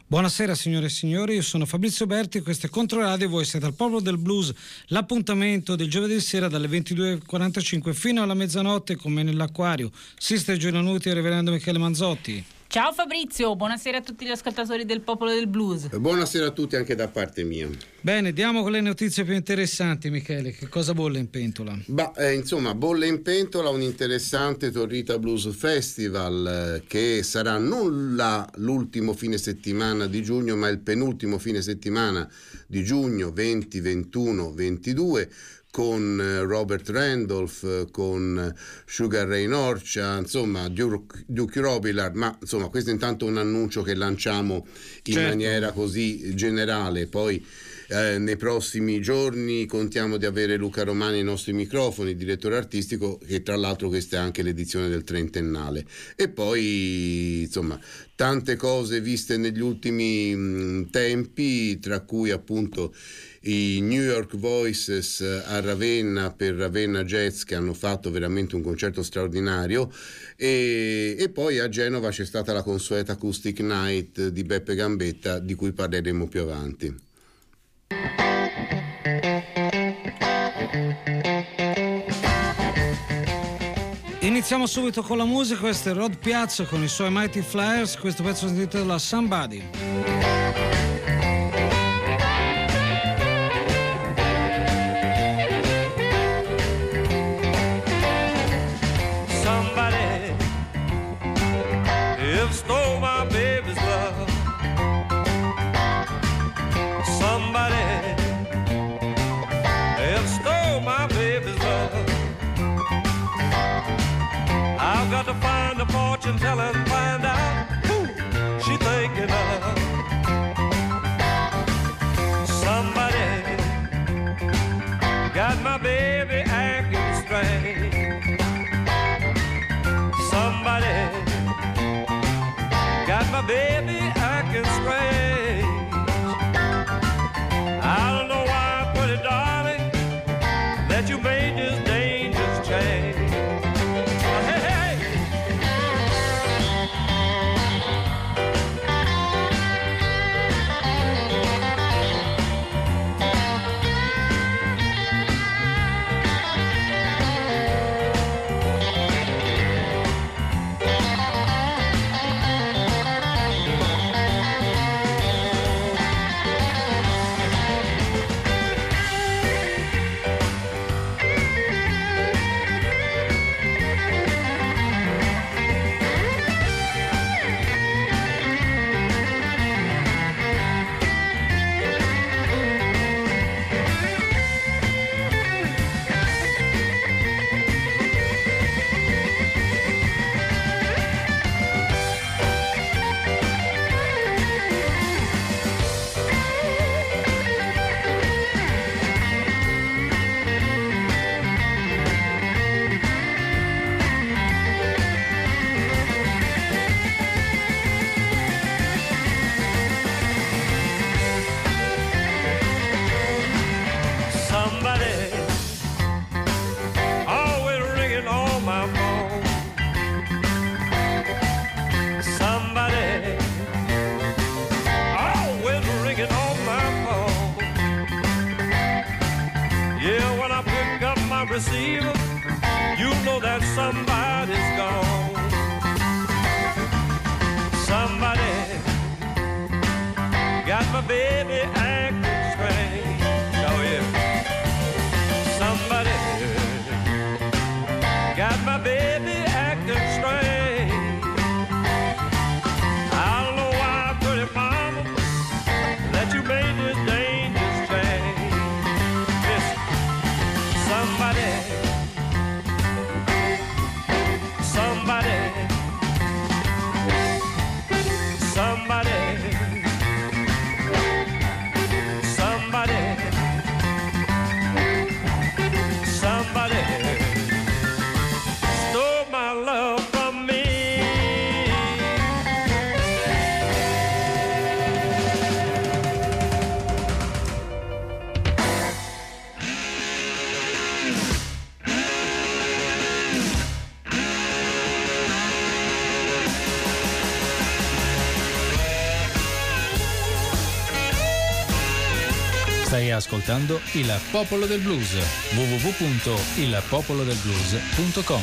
[SPEAKER 5] Buonasera signore e signori, io sono Fabrizio Berti, questo è Controradio e voi siete al Popolo del Blues, l'appuntamento del giovedì sera dalle 22.45 fino alla mezzanotte come nell'Acquario. Sister Giovannuti e Reverendo Michele Manzotti.
[SPEAKER 6] Ciao Fabrizio, buonasera a tutti gli ascoltatori del Popolo del Blues.
[SPEAKER 7] Buonasera a tutti anche da parte mia.
[SPEAKER 5] Bene, diamo con le notizie più interessanti, Michele. Che cosa bolle in pentola?
[SPEAKER 7] Insomma, bolle in pentola un interessante Torrita Blues Festival che sarà non l'ultimo fine settimana di giugno, ma il penultimo fine settimana di giugno 20, 21, 22, con Robert Randolph, con Sugar Ray Norcia, insomma Duke Robillard, ma insomma questo è intanto un annuncio che lanciamo in maniera così generale. Poi nei prossimi giorni contiamo di avere Luca Romani ai nostri microfoni, direttore artistico, che tra l'altro questa è anche l'edizione del trentennale. E poi insomma tante cose viste negli ultimi tempi, tra cui appunto i New York Voices a Ravenna per Ravenna Jazz, che hanno fatto veramente un concerto straordinario, e poi a Genova c'è stata la consueta Acoustic Night di Beppe Gambetta, di cui parleremo più avanti.
[SPEAKER 5] Iniziamo subito con la musica. Questo è Rod Piazza con i suoi Mighty Flyers, questo pezzo si intitola Somebody.
[SPEAKER 8] Stole my baby's love. Somebody else stole my baby's love. I've got to find a fortune teller and find out who she thinking of. Somebody got my baby acting strange. Somebody got my baby acting strange. I don't know why, pretty darling, that you made this dangerous change. Hey, hey. Receiver, you know that somebody's gone. Somebody got my baby acting strange. Oh yeah. Somebody got my baby acting strange. I don't know why, pretty mama, that you made this dangerous change. Listen, somebody
[SPEAKER 3] Stai ascoltando Il Popolo del Blues, www.ilpopolodelblues.com.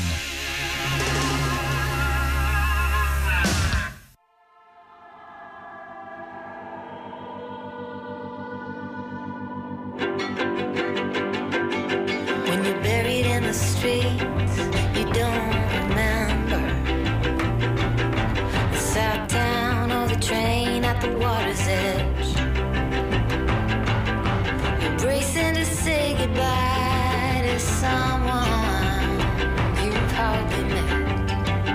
[SPEAKER 9] When you're buried in the streets, you don't remember the south town or the train at the water's edge. You're bracing to say goodbye to someone you've hardly met.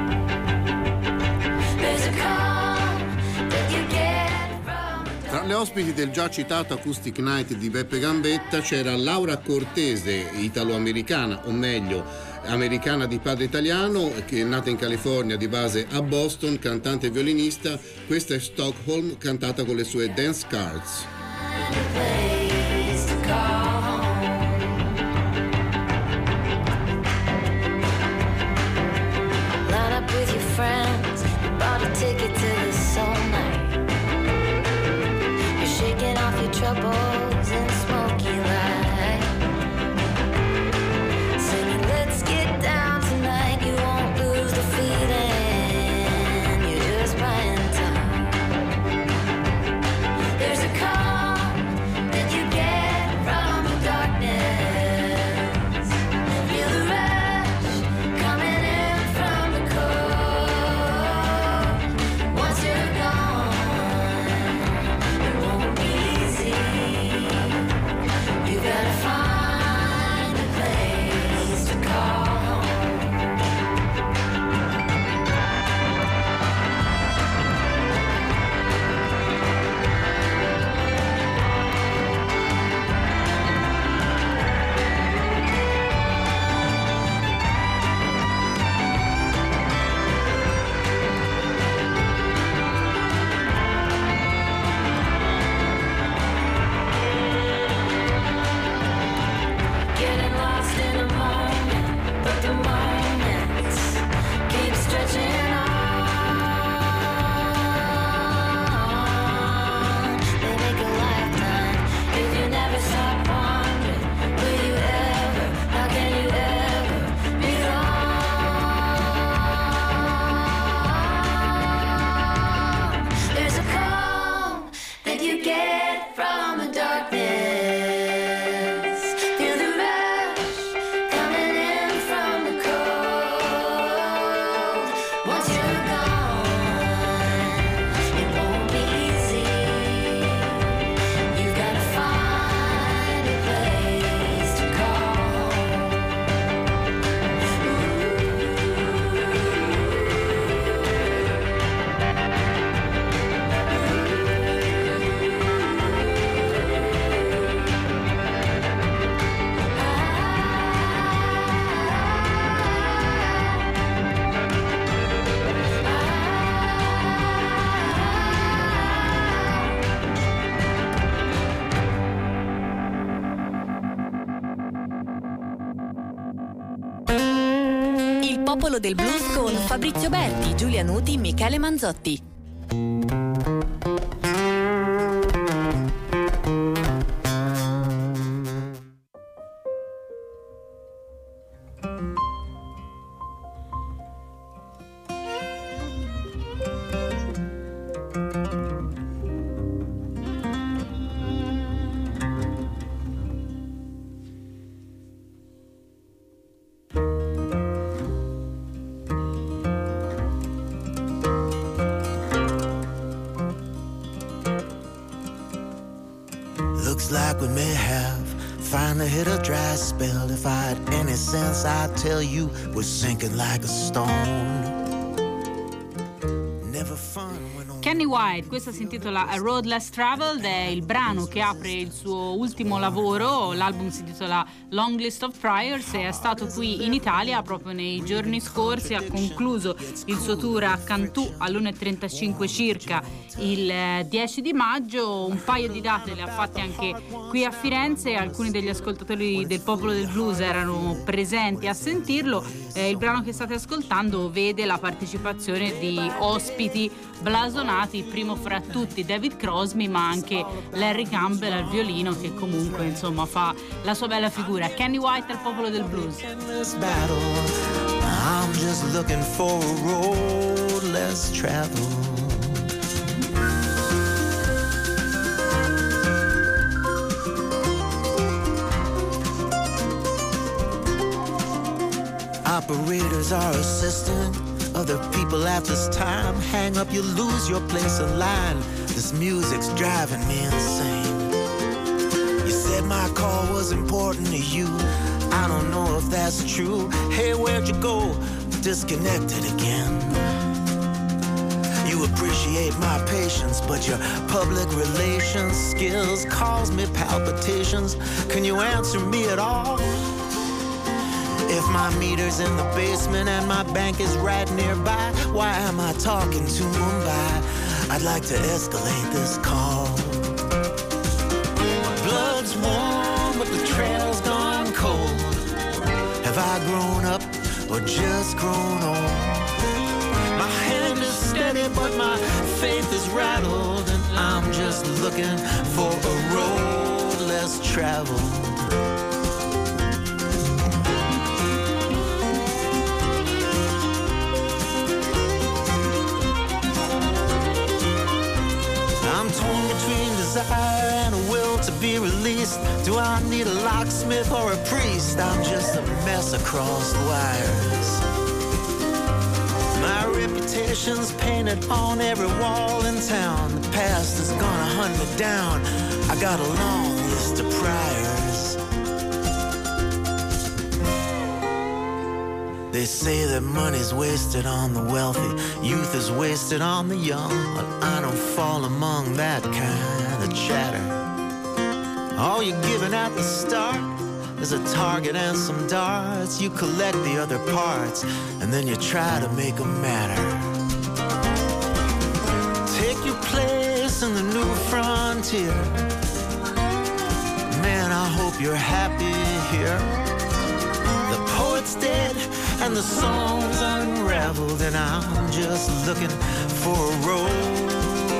[SPEAKER 9] There's a calm that you get from the
[SPEAKER 7] Tra le ospiti del già citato Acoustic Night di Beppe Gambetta c'era Laura Cortese, italo-americana, o meglio americana di padre italiano, che è nata in California, di base a Boston, cantante e violinista. Questa è Stockholm, cantata con le sue dance cards.
[SPEAKER 9] place to call home. Line up with your friends, you bought a ticket to the soul night. You're shaking off your troubles in smoky light, singing let's get down tonight. You won't lose the feeling, you're just buying time. There's a calm that you get from the darkness. Feel the rush coming in from the cold. Once you're gone, it won't be easy. You gotta find a place to call home. Getting lost in a moment, but the moments keep stretching on. They make a lifetime if you never stop wondering. Will you ever? How can you ever be wrong? There's a calm that you get from the darkness. Feel the rush coming in from the cold. Once you're gone, it won't be easy. You've got to find a place to call
[SPEAKER 4] Il Popolo del Blues con Fabrizio Berti, Giulia Nuti, Michele Manzotti.
[SPEAKER 10] Looks like we may have finally hit a dry spell. If I had any sense, I'd tell you we're sinking like a stone. Never fun when
[SPEAKER 6] Kenny White, questa si intitola A Road Less Traveled, è il brano che apre il suo ultimo lavoro, l'album si intitola Long List of Priors e è stato qui in Italia proprio nei giorni scorsi, ha concluso il suo tour a Cantù all'1:35 circa il 10 di maggio, un paio di date le ha fatte anche qui a Firenze, alcuni degli ascoltatori del Popolo del Blues erano presenti a sentirlo, il brano che state ascoltando vede la partecipazione di ospiti blasonati, primo fra tutti David Crosby, ma anche Larry Campbell al violino, che comunque insomma fa la sua bella figura. Kenny White al popolo del blues.
[SPEAKER 10] I'm just looking for a road less traveled. Operators are assisting other people at this time. Hang up, you lose your place in line. This music's driving me insane. You said my call was important to you. I don't know if that's true. Hey, where'd you go? Disconnected again. You appreciate my patience, but your public relations skills cause me palpitations. Can you answer me at all? If my meter's in the basement and my bank is right nearby, why am I talking to Mumbai? I'd like to escalate this call. Blood's warm, but the trail's gone cold. Have I grown up or just grown old? My hand is steady, but my faith is rattled, and I'm just looking for a road less traveled. I'm torn between desire and a will to be released. Do I need a locksmith or a priest? I'm just a mess across the wires. My reputation's painted on every wall in town. The past is gonna hunt me down. I got a long list of priors. They say that money's wasted on the wealthy, youth is wasted on the young. But I don't fall among that kind of chatter. All you're giving at the start is a target and some darts. You collect the other parts, and then you try to make them matter. Take your place in the new frontier. Man, I hope you're happy here. The poet's dead and the song's unraveled, and I'm just looking for a road.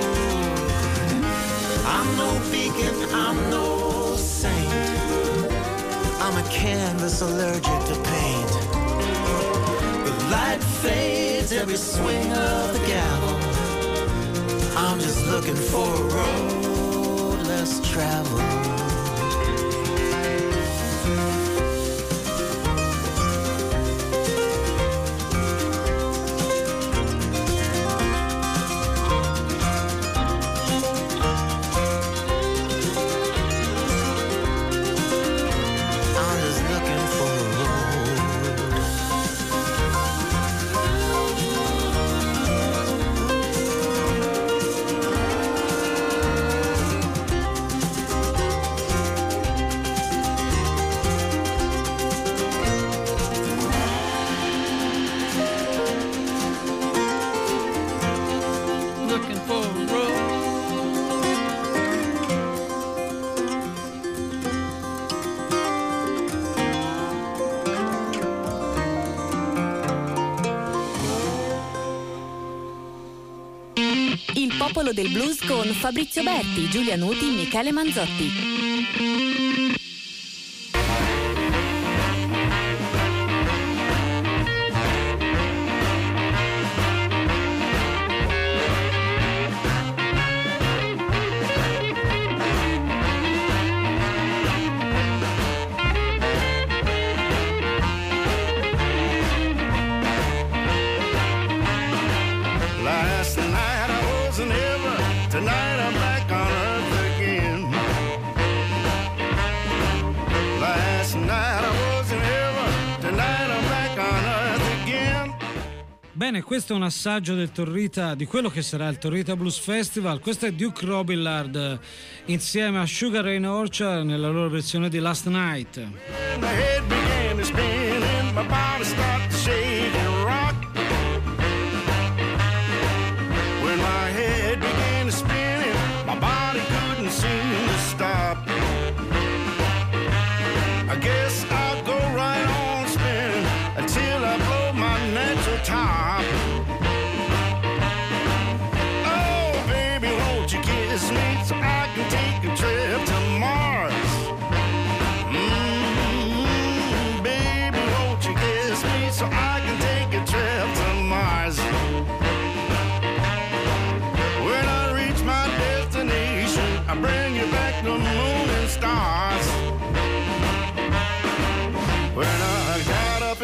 [SPEAKER 10] I'm no beacon, I'm no saint. I'm a canvas allergic to paint. The light fades every swing of the gavel. I'm just looking for a road less traveled.
[SPEAKER 4] Il popolo del blues con Fabrizio Berti, Giulia Nuti, Michele Manzotti.
[SPEAKER 5] Bene, questo è un assaggio del Torrita, di quello che sarà il Torrita Blues Festival. Questo è Duke Robillard insieme a Sugar Ray Orchard nella loro versione di Last Night.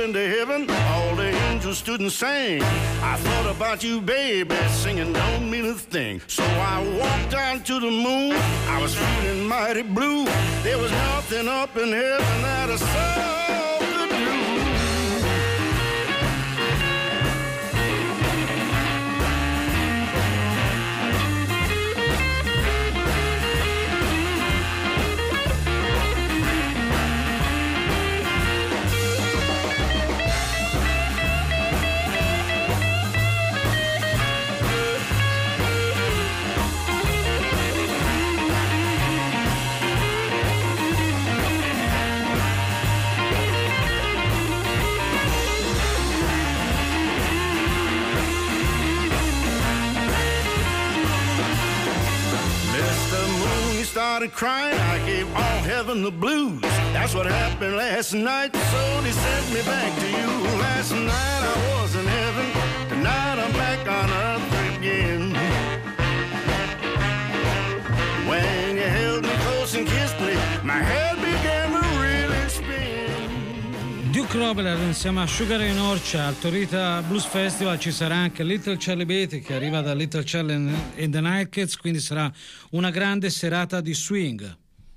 [SPEAKER 8] into heaven, all the angels stood and sang. I thought about you, baby, singing don't mean a thing. So I walked down to the moon, I was feeling mighty blue. There was nothing up in heaven that a soul could do. Started crying, I gave all heaven the blues. That's what happened last night, so they sent me back to you. Last night I was in heaven, tonight I'm back on earth again. When you held me close and kissed me, my head began to really spin.
[SPEAKER 5] Duke Robler insieme a Sugar Ray Norcia al Torita Blues Festival. Ci sarà anche Little Charlie Beatty che arriva da Little Charlie and the Nightcats, quindi sarà una grande serata di swing.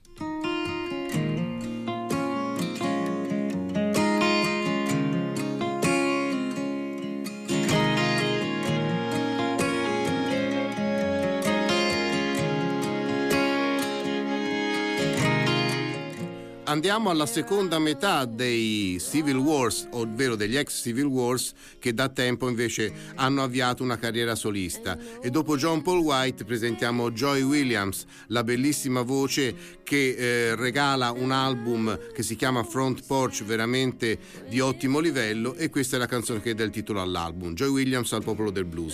[SPEAKER 7] Andiamo alla seconda metà dei Civil Wars, ovvero degli ex Civil Wars, che da tempo invece hanno avviato una carriera solista. E dopo John Paul White presentiamo Joy Williams, la bellissima voce che regala un album che si chiama Front Porch, veramente di ottimo livello, e questa è la canzone che dà il titolo all'album. Joy Williams al popolo del blues.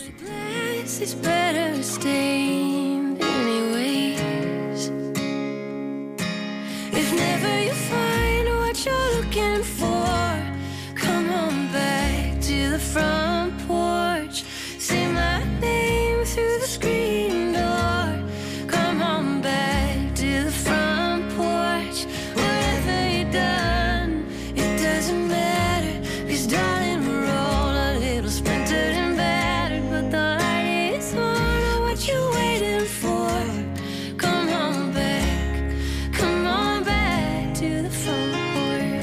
[SPEAKER 9] If never you find what you're looking for, come on back to the front porch. Say my name through the screen door. Come on back to the front porch. Whatever you've done, it doesn't matter. 'Cause darling, we're all a little splintered and battered, but the light is on. What you waiting for? Come on back, come on back to the front porch.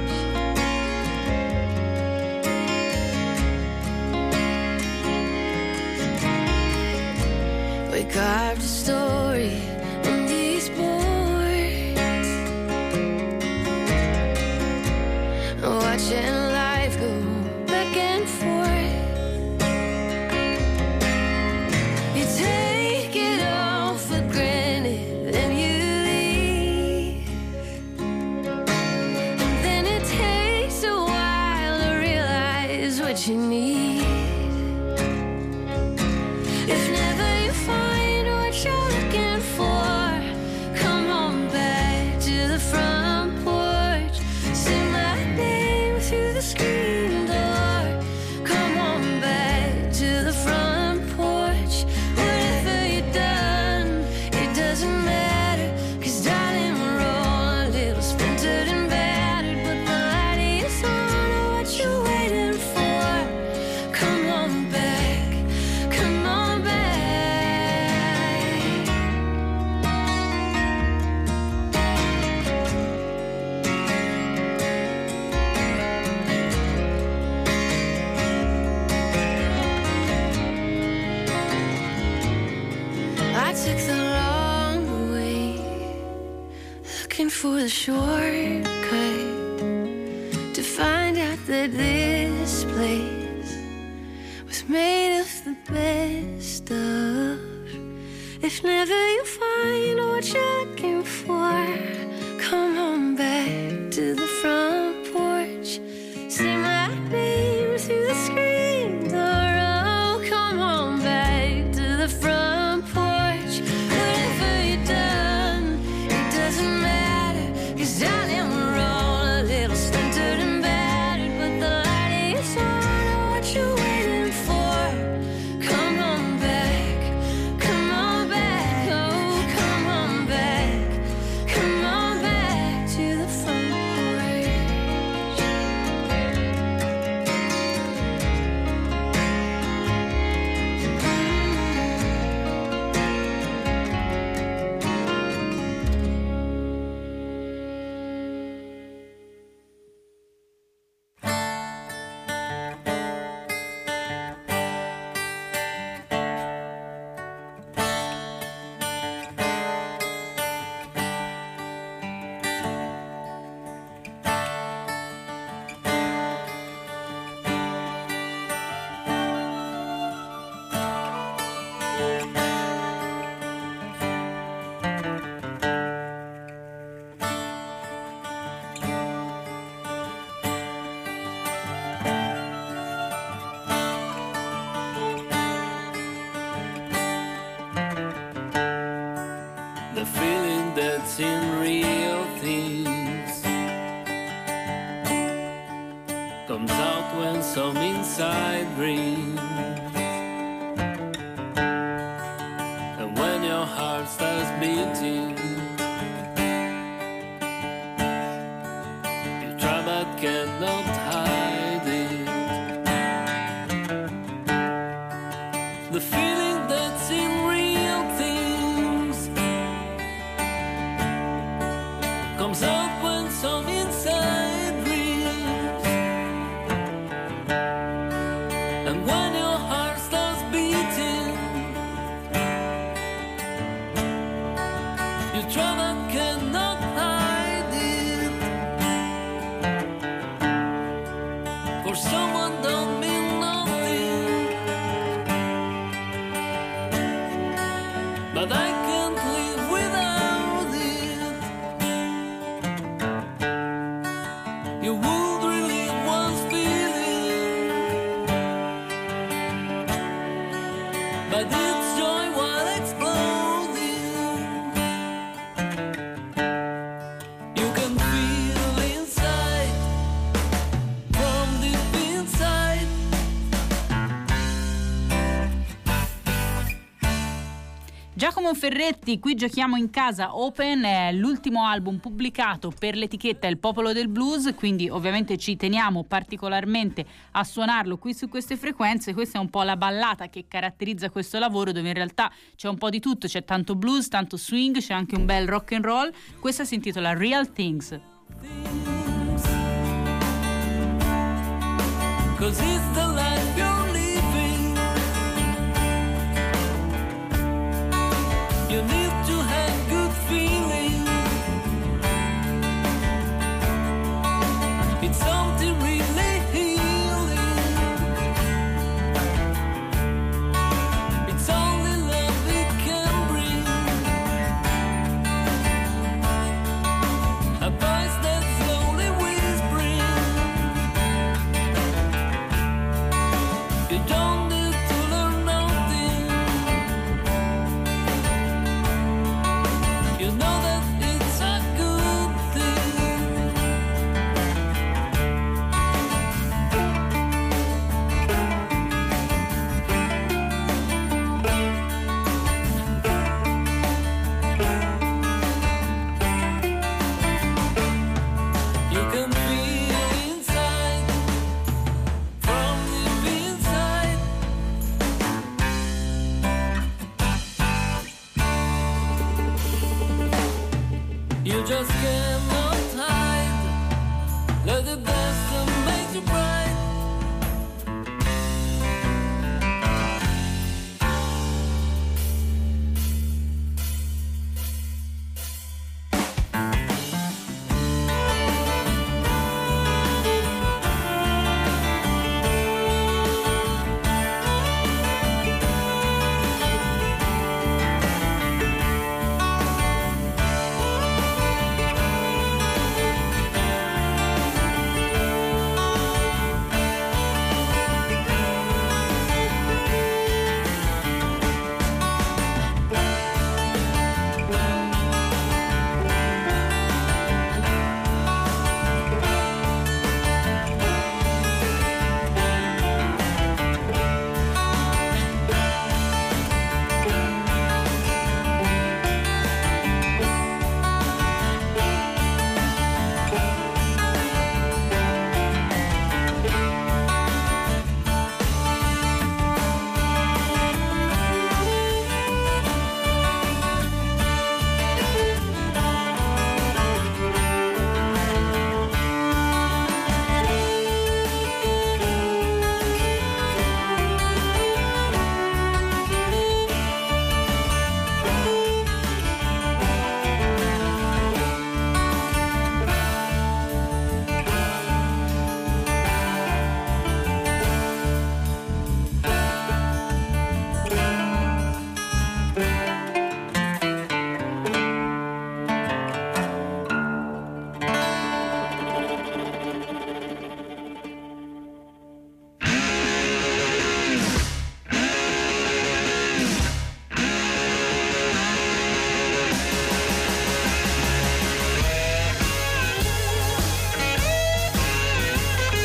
[SPEAKER 9] We carved a story on these boards, watching life go back and forth. You take it all for granted and you leave, and then it takes a while to realize what you need. If never you find what you're looking for, come on back to the front porch. Say my name through the screen door. Come on back to the front porch. Whatever you've done, it doesn't matter. 'Cause darling, we're all a little splintered and battered, but the light is on. What you waiting for? Come on back, come on back. I took the long way, looking for the shortcut, to find out that this place was made of the best stuff. If never you find what you're looking for, come on back to the front porch. Say my name through the screen door. Oh, come on back to the front porch. Whatever you've done, it doesn't matter. 'Cause darling, we're all a little splintered and battered, but the light is on. What you waiting for? Come on back, come on back. Oh,
[SPEAKER 11] inside dreams. And when your heart starts beating, you try but cannot hide it. The feeling that's in real things comes out when some inside dreams. And when your heart starts beating, you try but cannot hide it. For someone don't mean nothing, but I can't live without it. You would really once feeling, but it's joy while exploding. You can feel inside, from deep inside.
[SPEAKER 6] Giacomo Ferretti, qui giochiamo in casa Open, è l'ultimo album pubblicato per l'etichetta Il Popolo del Blues, quindi ovviamente ci teniamo particolarmente a suonarlo qui su queste frequenze. Questa è un po' la ballata che caratterizza questo lavoro, dove in realtà c'è un po' di tutto, c'è tanto blues, tanto swing, c'è anche un bel rock and roll. Questa si intitola Real Things.
[SPEAKER 11] 'Cause it's the life you're living. You need to have good feeling. It's something really healing. It's only love it can bring. A voice that's slowly whispering. You don't need to learn nothing. You know that it's a good thing. You can feel inside, from deep inside. You just cannot hide. Let the dust make you bright.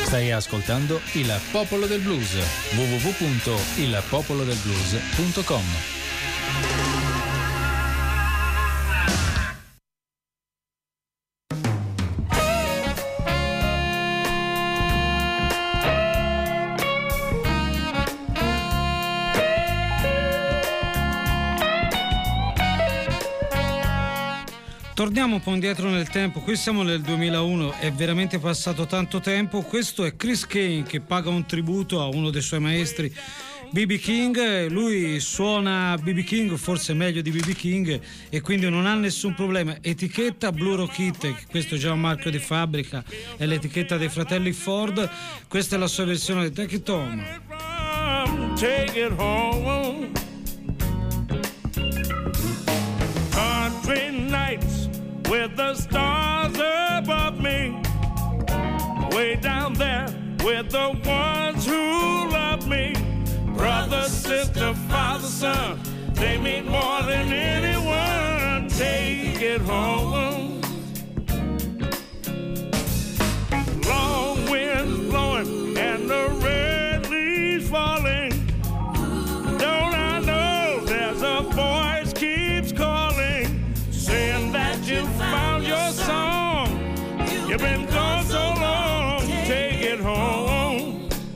[SPEAKER 3] Stai ascoltando Il Popolo del Blues, www.ilpopolodelblues.com.
[SPEAKER 5] Torniamo un po' indietro nel tempo, qui siamo nel 2001, è veramente passato tanto tempo. Questo è Chris Kane che paga un tributo a uno dei suoi maestri, B.B. King. Lui suona B.B. King, forse meglio di B.B. King, e quindi non ha nessun problema. Etichetta Blue Rockit, questo è già un marchio di fabbrica, è l'etichetta dei fratelli Ford. Questa è la sua versione di Take It Home.
[SPEAKER 8] Take it home. Country nights with the stars above me, way down there with the ones who love me. Brother, sister, father, son, they mean more than anyone. Take it home. Long winds blowing and the red leaves falling. Don't I know there's a voice keeps calling, saying that you found your song. You've been gone so long. Take it home.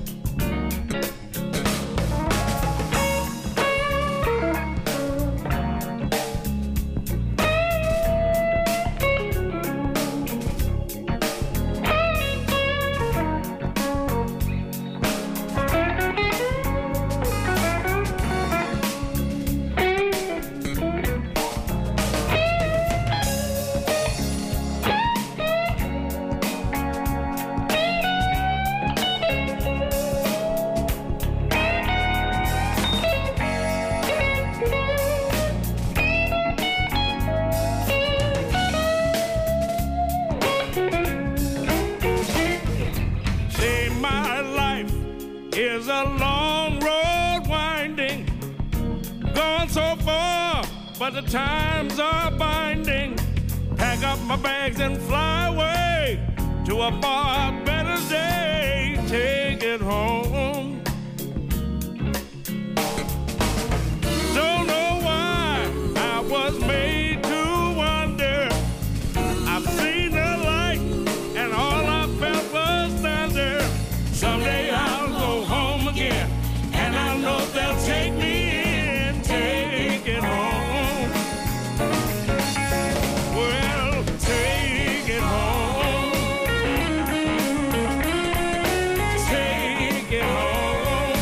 [SPEAKER 8] Is a long road winding, gone so far, but the times are binding. Pack up my bags and fly away to a far better day. Take it home. Don't know why I was made to wonder. I've seen the light and all I felt was thunder. Someday I'll go home again, and I know they'll take me in. Take it home. Well, take it home. Take it home.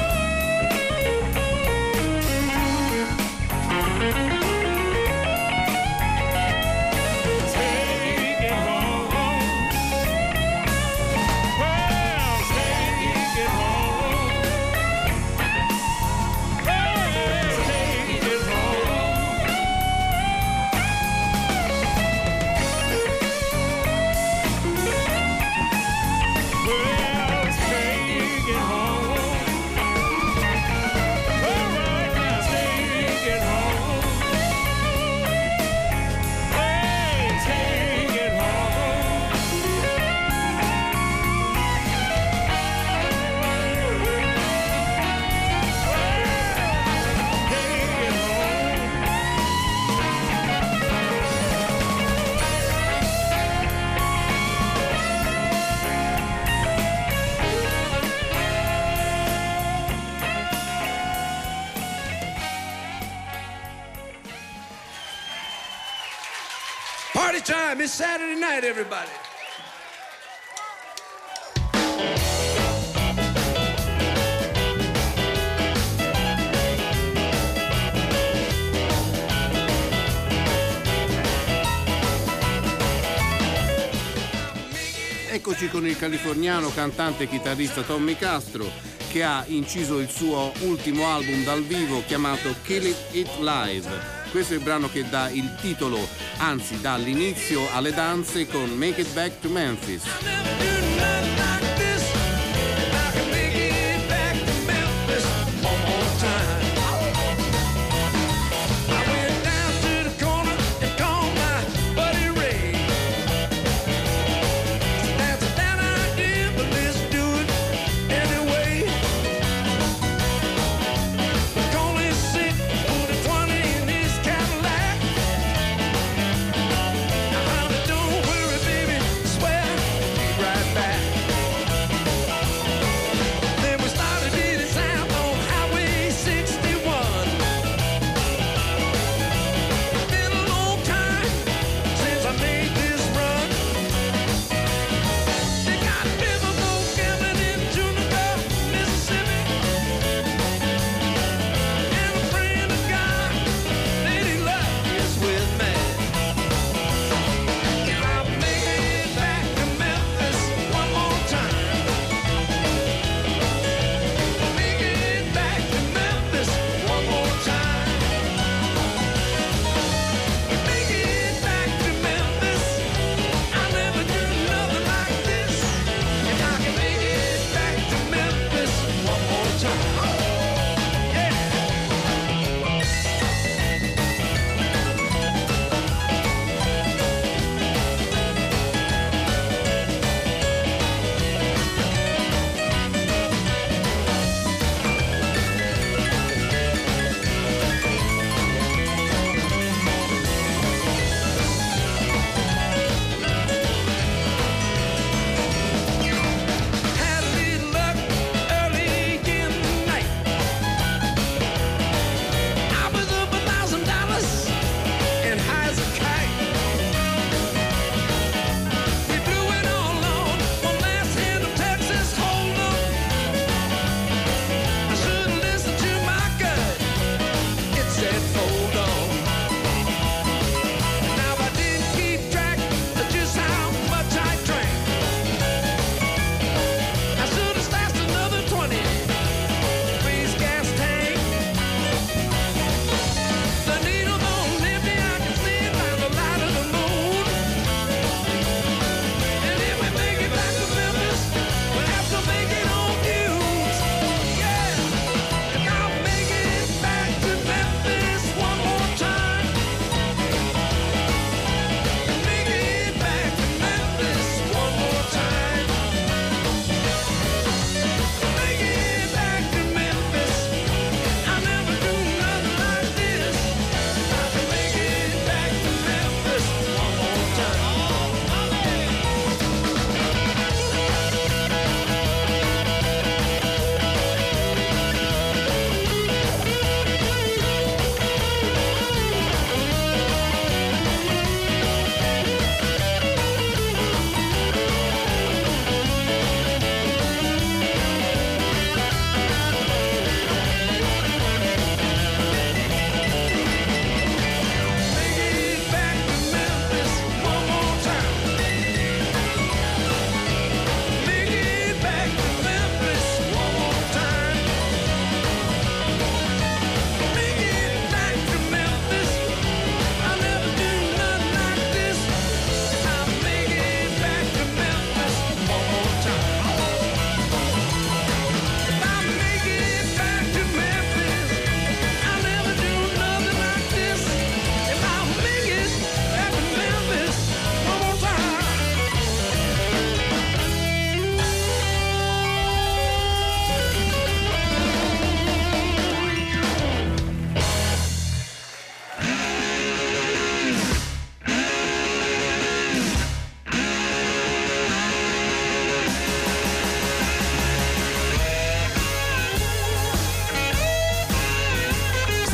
[SPEAKER 8] Take it home. Well, take it home. Hey, take it home. Well, take it home. All right, now take it home. Hey, take it home. Take it home.
[SPEAKER 12] Party time, it's Saturday night, everybody.
[SPEAKER 7] Eccoci con il californiano cantante e chitarrista Tommy Castro, che ha inciso il suo ultimo album dal vivo chiamato Kill It Live. Questo è il brano che dà il titolo, anzi dà l'inizio alle danze con Make It Back to Memphis.
[SPEAKER 12] This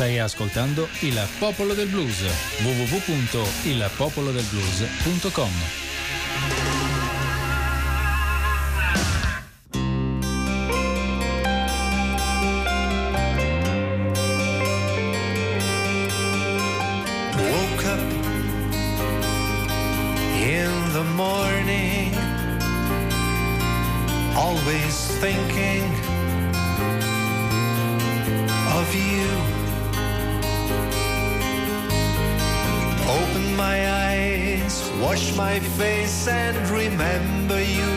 [SPEAKER 3] Stai ascoltando Il Popolo del Blues, www.ilpopolodelblues.com.
[SPEAKER 10] Woke up in the morning, always thinking of you. Open my eyes, wash my face and remember you.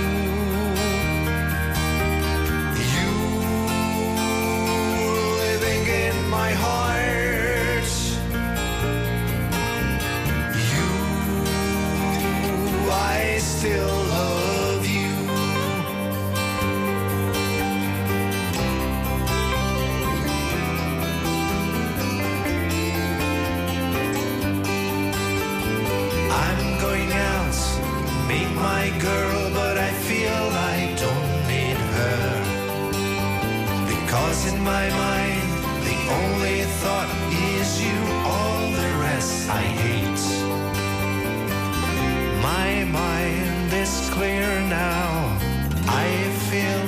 [SPEAKER 10] You living in my heart. You, I still love you. I'm going out, meet my girl, but I feel I don't need her. Because in my mind, the only thought is you, all the rest I hate. My mind is clear now, I feel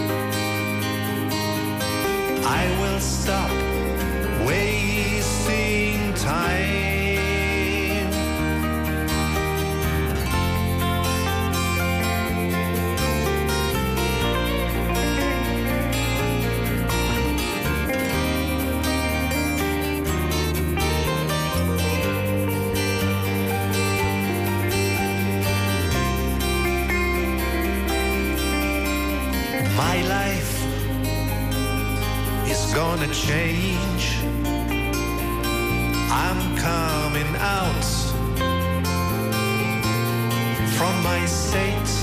[SPEAKER 10] I will stop wasting time. My life is gonna change. I'm coming out from my state.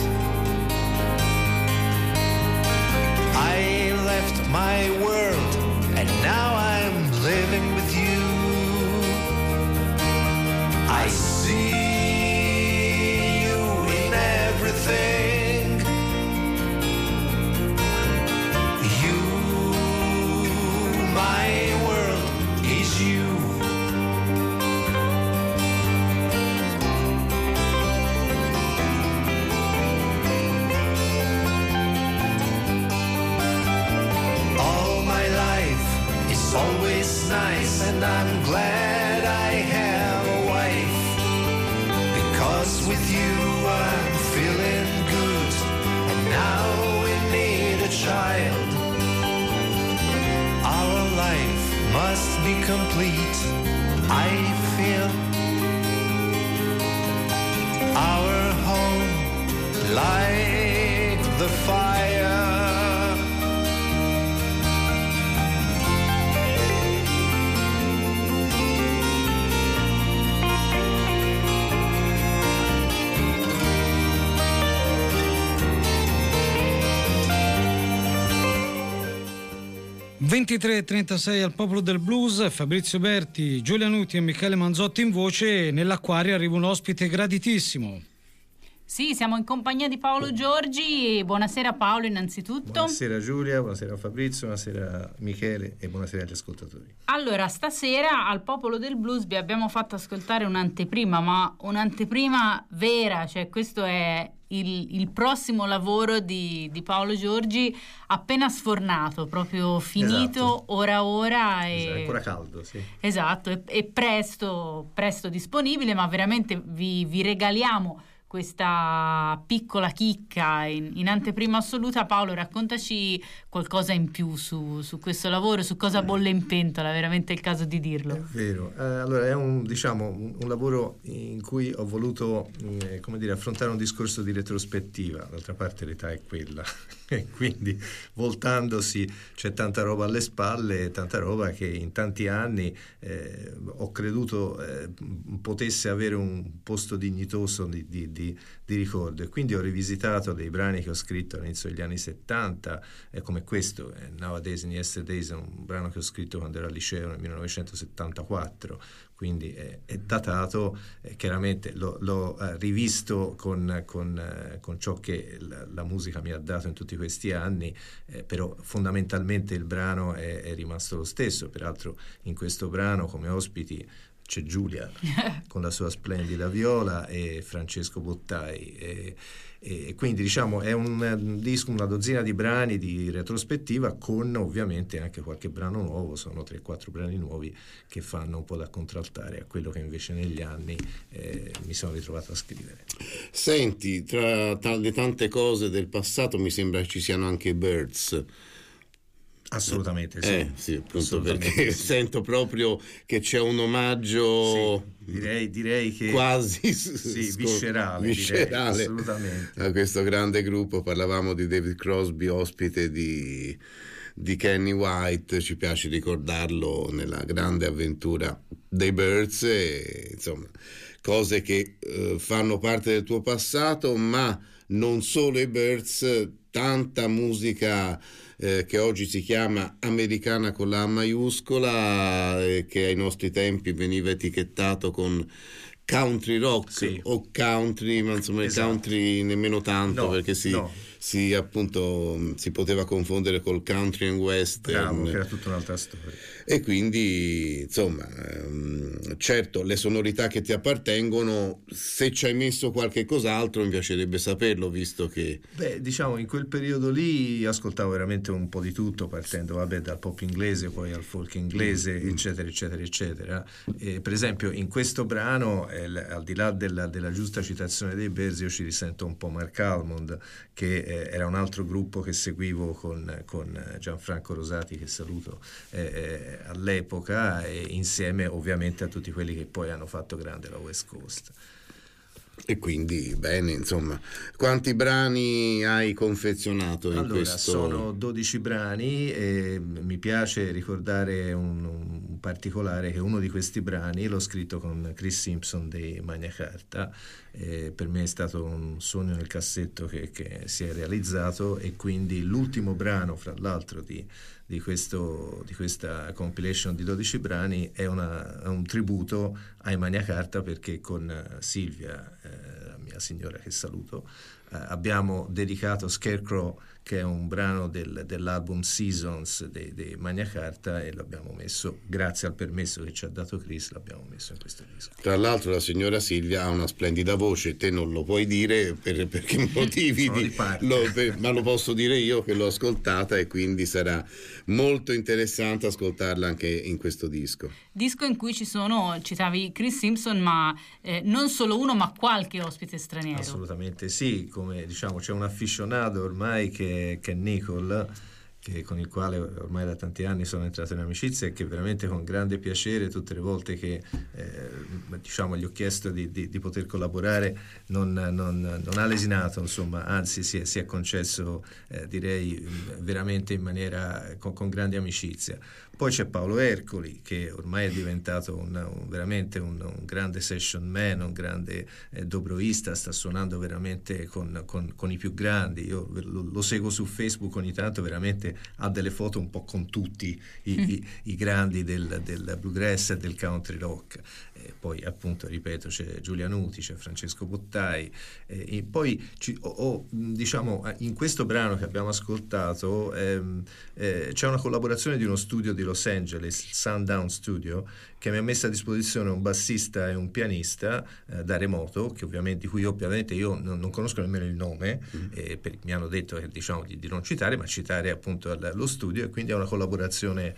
[SPEAKER 10] I left my world and now I'm living with you. I see you in everything. My world is you. All my life is always nice, and I'm glad I have a wife. Because with you I'm feeling good, and now we need a child. Our life must be complete, I feel. Our home like the fire.
[SPEAKER 5] (23:36) al Popolo del Blues, Fabrizio Berti, Giulia Nuti e Michele Manzotti in voce. Nell'acquario arriva un ospite graditissimo.
[SPEAKER 6] Sì, siamo in compagnia di Paolo Giorgi. Buonasera Paolo innanzitutto.
[SPEAKER 13] Buonasera Giulia, buonasera Fabrizio, buonasera Michele e buonasera agli ascoltatori.
[SPEAKER 6] Allora, stasera al Popolo del Blues vi abbiamo fatto ascoltare un'anteprima, ma un'anteprima vera, cioè questo è il prossimo lavoro di Paolo Giorgi, appena sfornato, proprio finito, esatto. ora
[SPEAKER 13] è ancora caldo, sì.
[SPEAKER 6] Esatto, e presto disponibile, ma veramente vi regaliamo questa piccola chicca in anteprima assoluta. Paolo, raccontaci qualcosa in più su questo lavoro, su cosa bolle in pentola, veramente è il caso di dirlo.
[SPEAKER 13] È vero, allora è un lavoro in cui ho voluto affrontare un discorso di retrospettiva. D'altra parte l'età è quella e quindi voltandosi c'è tanta roba alle spalle, tanta roba che in tanti anni ho creduto potesse avere un posto dignitoso di di ricordo, e quindi ho rivisitato dei brani che ho scritto all'inizio degli anni 70, come questo, Nowadays and Yesterdays, è un brano che ho scritto quando ero al liceo nel 1974, quindi è datato, chiaramente l'ho rivisto con ciò che la musica mi ha dato in tutti questi anni, però fondamentalmente il brano è rimasto lo stesso. Peraltro in questo brano come ospiti c'è Giulia con la sua splendida viola e Francesco Bottai, e quindi diciamo è un disco, una dozzina di brani di retrospettiva, con ovviamente anche qualche brano nuovo. Sono 3-4 brani nuovi che fanno un po' da contraltare a quello che invece negli anni mi sono ritrovato a scrivere.
[SPEAKER 7] Senti, tra le tante cose del passato mi sembra che ci siano anche i Byrds.
[SPEAKER 13] Assolutamente sì.
[SPEAKER 7] Sì, appunto, perché sento proprio che c'è un omaggio,
[SPEAKER 13] direi che
[SPEAKER 7] quasi
[SPEAKER 13] viscerale, direi, assolutamente,
[SPEAKER 7] a questo grande gruppo. Parlavamo di David Crosby, ospite di Kenny White, ci piace ricordarlo nella grande avventura dei Byrds, e insomma cose che fanno parte del tuo passato, ma non solo i Byrds, tanta musica che oggi si chiama americana con la A maiuscola, che ai nostri tempi veniva etichettato con country rock o country, ma insomma il country nemmeno tanto, perché si appunto si poteva confondere col country and western.
[SPEAKER 13] Bravo, che era tutta un'altra storia.
[SPEAKER 7] E quindi insomma certo, le sonorità che ti appartengono, se ci hai messo qualche cos'altro mi piacerebbe saperlo, visto che
[SPEAKER 13] diciamo in quel periodo lì ascoltavo veramente un po' di tutto, partendo dal pop inglese, poi al folk inglese, eccetera eccetera eccetera. Per esempio in questo brano, al di là della giusta citazione dei Byrds, io ci risento un po' Mark Almond, che era un altro gruppo che seguivo con Gianfranco Rosati, che saluto, all'epoca, e insieme ovviamente a tutti quelli che poi hanno fatto grande la West Coast.
[SPEAKER 7] E quindi bene, insomma, quanti brani hai confezionato in questo?
[SPEAKER 13] Sono 12 brani, e mi piace ricordare un particolare, che uno di questi brani l'ho scritto con Chris Simpson dei Magna Carta. Per me è stato un sogno nel cassetto che si è realizzato, e quindi l'ultimo brano, fra l'altro, di questa compilation di 12 brani è un tributo ai Magna Carta, perché con Silvia, la mia signora che saluto, abbiamo dedicato Scarecrow, che è un brano dell'album Seasons dei Magna Carta, e l'abbiamo messo, grazie al permesso che ci ha dato Chris, l'abbiamo messo in questo disco.
[SPEAKER 7] Tra l'altro la signora Silvia ha una splendida voce, te non lo puoi dire per che motivi, ma lo posso dire io che l'ho ascoltata, e quindi sarà molto interessante ascoltarla anche in questo disco
[SPEAKER 6] in cui ci sono, citavi Chris Simpson, ma non solo uno, ma qualche ospite straniero.
[SPEAKER 13] Assolutamente sì, come diciamo c'è un afficionato ormai che è Nicole, con il quale ormai da tanti anni sono entrato in amicizia, e che veramente con grande piacere, tutte le volte che diciamo gli ho chiesto di poter collaborare, non ha lesinato, insomma, anzi si è concesso, direi veramente in maniera con grande amicizia. Poi c'è Paolo Ercoli, che ormai è diventato veramente un grande session man, un grande dobroista, sta suonando veramente con i più grandi. Io lo seguo su Facebook ogni tanto, veramente ha delle foto un po' con tutti i grandi del bluegrass e del country rock. Poi appunto, ripeto, c'è Giulia Nuti, c'è Francesco Bottai, e poi diciamo in questo brano che abbiamo ascoltato c'è una collaborazione di uno studio di Los Angeles, Sundown Studio, che mi ha messo a disposizione un bassista e un pianista da remoto, di cui ovviamente io non conosco nemmeno il nome, mi hanno detto diciamo di non citare, ma citare appunto lo studio, e quindi è una collaborazione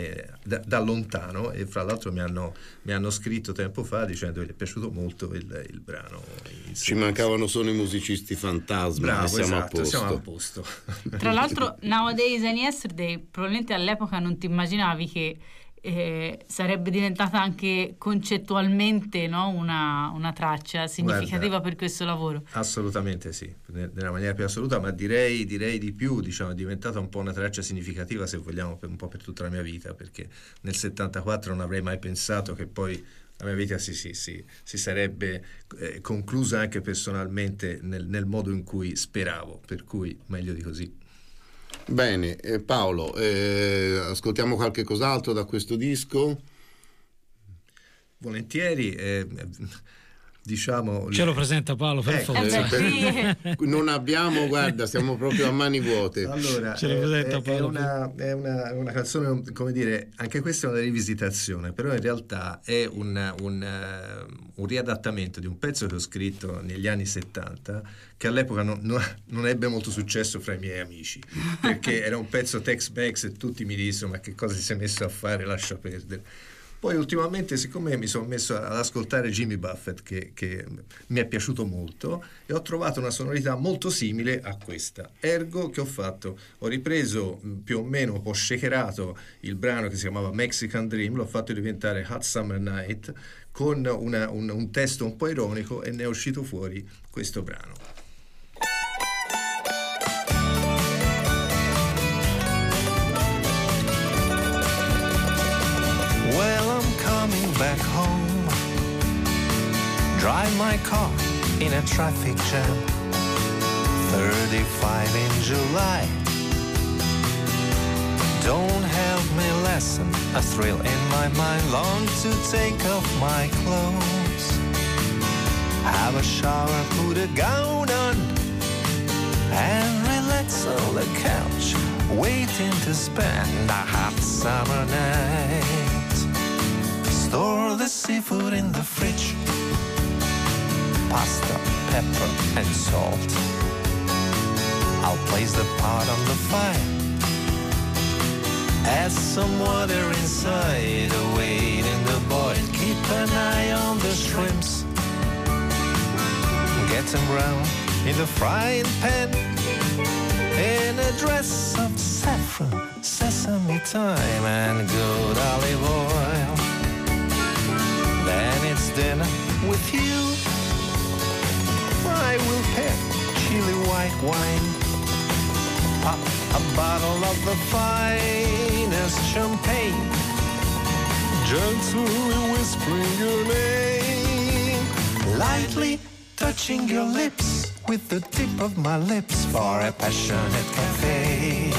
[SPEAKER 13] da lontano. E fra l'altro mi hanno scritto tempo fa dicendo che gli è piaciuto molto il brano.
[SPEAKER 7] Ci mancavano solo i musicisti fantasma.
[SPEAKER 13] Bravo,
[SPEAKER 7] siamo
[SPEAKER 13] a posto.
[SPEAKER 6] Tra l'altro Nowadays and Yesterday, probabilmente all'epoca non ti immaginavi che sarebbe diventata anche concettualmente, no? una traccia significativa per questo lavoro.
[SPEAKER 13] Assolutamente sì, nella maniera più assoluta, ma direi di più, diciamo, è diventata un po' una traccia significativa, se vogliamo, un po' per tutta la mia vita, perché nel 74 non avrei mai pensato che poi la mia vita si sarebbe conclusa anche personalmente nel modo in cui speravo, per cui meglio di così.
[SPEAKER 7] Bene, Paolo, ascoltiamo qualche cos'altro da questo disco?
[SPEAKER 13] Volentieri, diciamo...
[SPEAKER 5] Ce lo presenta Paolo, per favore.
[SPEAKER 7] Non abbiamo, guarda, siamo proprio a mani vuote.
[SPEAKER 13] Allora,
[SPEAKER 5] ce lo presenta Paolo.
[SPEAKER 13] È una canzone, come dire, anche questa è una rivisitazione, però in realtà è un riadattamento di un pezzo che ho scritto negli anni 70, che all'epoca non ebbe molto successo fra i miei amici, perché era un pezzo Tex-Mex e tutti mi dissero: ma che cosa ti sei messo a fare, lascia perdere. Poi ultimamente, siccome mi sono messo ad ascoltare Jimmy Buffett, che mi è piaciuto molto, e ho trovato una sonorità molto simile a questa. Ergo che ho ripreso più o meno, un po' shakerato il brano che si chiamava Mexican Dream, l'ho fatto diventare Hot Summer Night, con un testo un po' ironico, e ne è uscito fuori questo brano.
[SPEAKER 10] Well, I'm coming back home. Drive my car in a traffic jam. 35 in July. Don't have me lesson, a thrill in my mind. Long to take off my clothes. Have a shower, put a gown on, and relax on the couch, waiting to spend a hot summer night. Store the seafood in the fridge, pasta, pepper and salt. I'll place the pot on the fire, add some water inside, awaiting the boil. Keep an eye on the shrimps, get them brown in the frying pan, in a dress of saffron, sesame thyme and good olive oil. Then it's dinner with you. I will pair chili white wine, pop a bottle of the finest champagne, gently whispering your name, lightly touching your lips with the tip of my lips for a passionate cafe.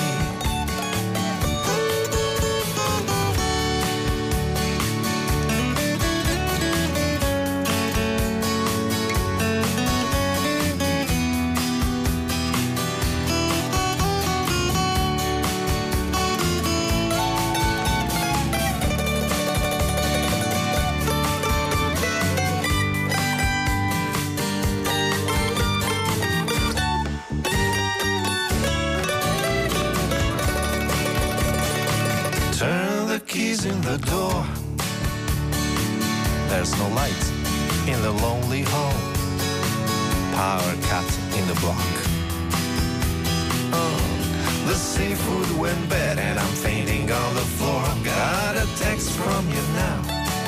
[SPEAKER 10] In the door, there's no light in the lonely hall, power cut in the block. Oh, the seafood went bad and I'm fainting on the floor. Got a text from you now,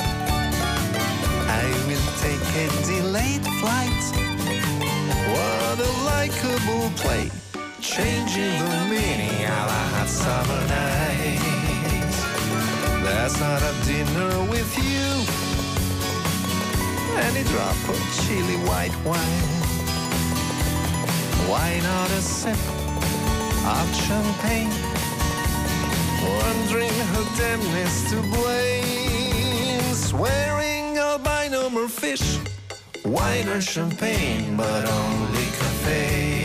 [SPEAKER 10] I will take a delayed flight. What a likable play, changing the meaning of a hot summer night. That's not a dinner with you. Any drop of chili white wine. Why not a sip of champagne? Wondering who damn is to blame. Swearing I'll buy no more fish, wine or champagne, but only cafe.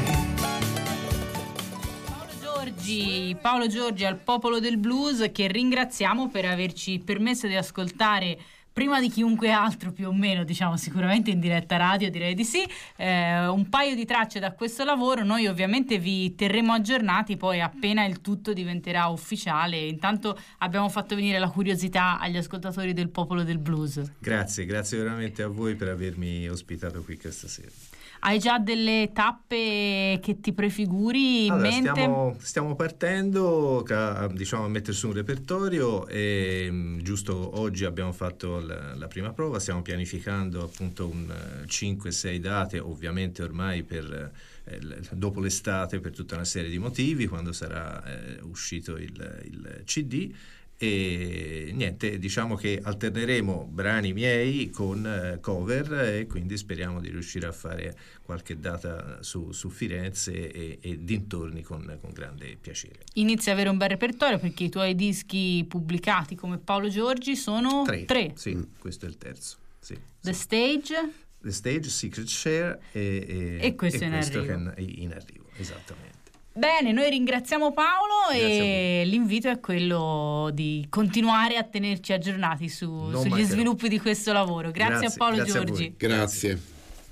[SPEAKER 6] Paolo Giorgi al Popolo del Blues, che ringraziamo per averci permesso di ascoltare prima di chiunque altro, più o meno, diciamo, sicuramente in diretta radio, direi di sì, un paio di tracce da questo lavoro. Noi ovviamente vi terremo aggiornati poi appena il tutto diventerà ufficiale. Intanto abbiamo fatto venire la curiosità agli ascoltatori del Popolo del Blues.
[SPEAKER 13] Grazie veramente a voi per avermi ospitato qui questa sera.
[SPEAKER 6] Hai già delle tappe che ti prefiguri in mente?
[SPEAKER 13] Stiamo partendo, diciamo, a mettere su un repertorio, e giusto oggi abbiamo fatto la prima prova. Stiamo pianificando appunto un 5-6 date, ovviamente ormai per dopo l'estate, per tutta una serie di motivi, quando sarà uscito il CD. E niente, diciamo che alterneremo brani miei con cover, e quindi speriamo di riuscire a fare qualche data su Firenze e dintorni con grande piacere.
[SPEAKER 6] Inizi a avere un bel repertorio, perché i tuoi dischi pubblicati come Paolo Giorgi sono tre.
[SPEAKER 13] Sì, questo è il terzo. Sì,
[SPEAKER 6] The
[SPEAKER 13] sì.
[SPEAKER 6] Stage,
[SPEAKER 13] Secret Share e
[SPEAKER 6] questo in arrivo.
[SPEAKER 13] che è in arrivo, esattamente.
[SPEAKER 6] Bene, noi ringraziamo Paolo.
[SPEAKER 13] Grazie
[SPEAKER 6] e l'invito è quello di continuare a tenerci aggiornati sugli sviluppi di questo lavoro. Grazie a Paolo Giorgi.
[SPEAKER 7] Grazie.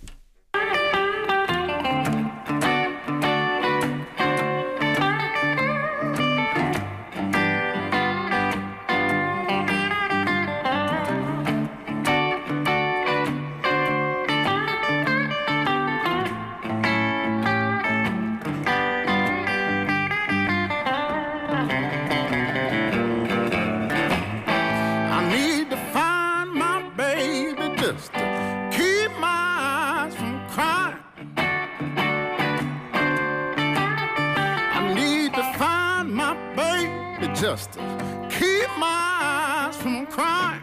[SPEAKER 8] Just to keep my eyes from crying.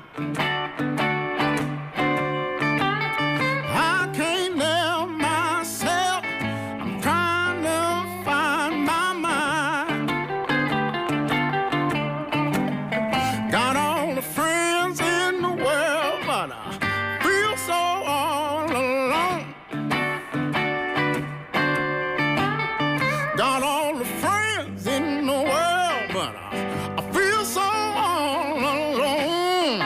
[SPEAKER 8] I can't help myself, I'm trying to find my mind. Got all the friends in the world, but I feel so all alone. Got all the friends in the world, but I feel so all alone.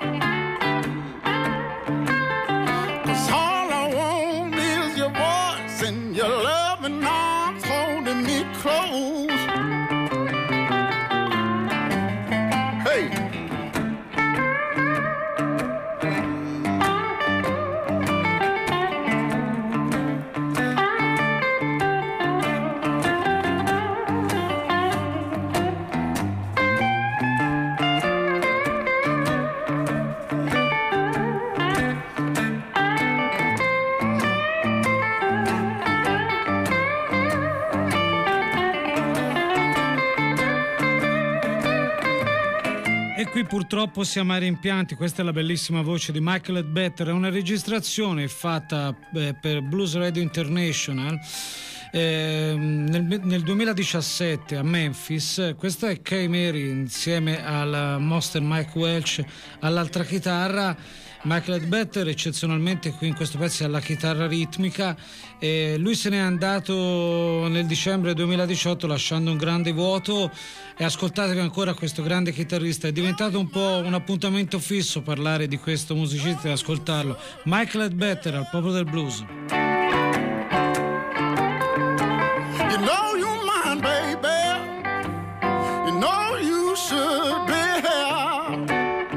[SPEAKER 8] 'Cause all I want is your voice and your loving arms holding me close. Hey.
[SPEAKER 5] E qui purtroppo siamo ai rimpianti. Questa è la bellissima voce di Michael Ledbetter, è una registrazione fatta per Blues Radio International nel 2017 a Memphis. Questa è Kay Mary insieme al Monster Mike Welch all'altra chitarra. Michael Ledbetter eccezionalmente qui in questo pezzo alla chitarra ritmica. Lui se n'è andato nel dicembre 2018 lasciando un grande vuoto, e ascoltatevi ancora questo grande chitarrista. È diventato un po' un appuntamento fisso parlare di questo musicista e ascoltarlo. Michael Ledbetter al Popolo del Blues.
[SPEAKER 8] You know you're mine, baby. You know you should be here.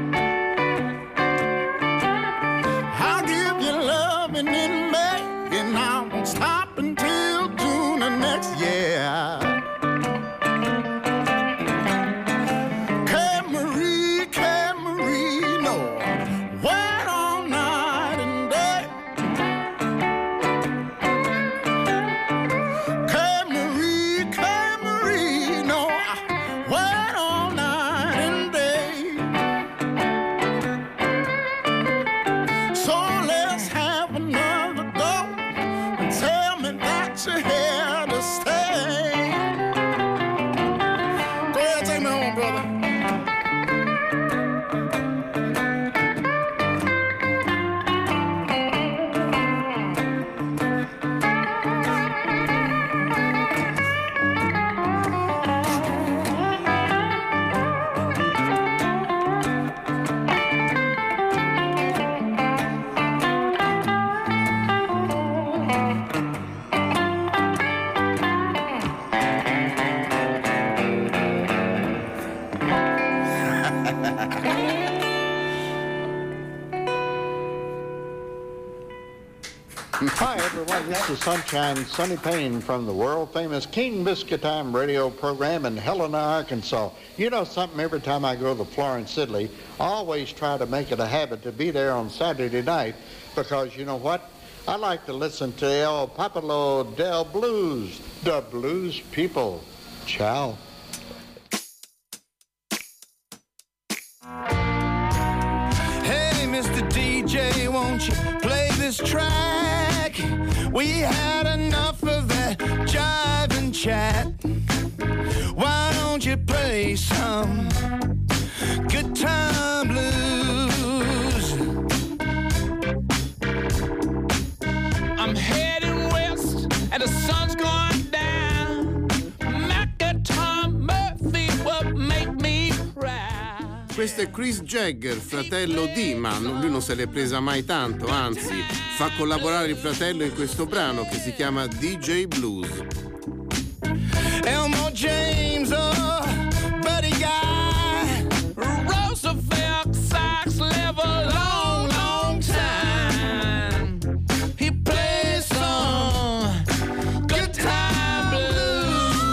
[SPEAKER 8] I'll give you loving in May, and I won't stop until June of next year. Marie, no, wait all night and day. Marie, no, wait all night and day. So let's have another go and tell me that you're here to stay. Go ahead, take me home, brother.
[SPEAKER 14] Hi, everyone. This is Sunshine Sonny Payne from the world-famous King Biscuit Time radio program in Helena, Arkansas. You know something, every time I go to Florence, Italy, I always try to make it a habit to be there on Saturday night because, you know what? I like to listen to El Popolo del Blues, the blues people. Ciao.
[SPEAKER 15] enough of that jive and chat. Why don't you play some good time blues? I'm heading west and the sun's going down. Tom Murphy will make me cry.
[SPEAKER 7] Questo è Chris Jagger, fratello di, ma lui non se l'è presa mai tanto, anzi fa collaborare il fratello in questo brano che si chiama DJ Blues.
[SPEAKER 15] Elmore James, oh, Buddy Guy, Roosevelt Sox live a long, long time. He plays some good time blues.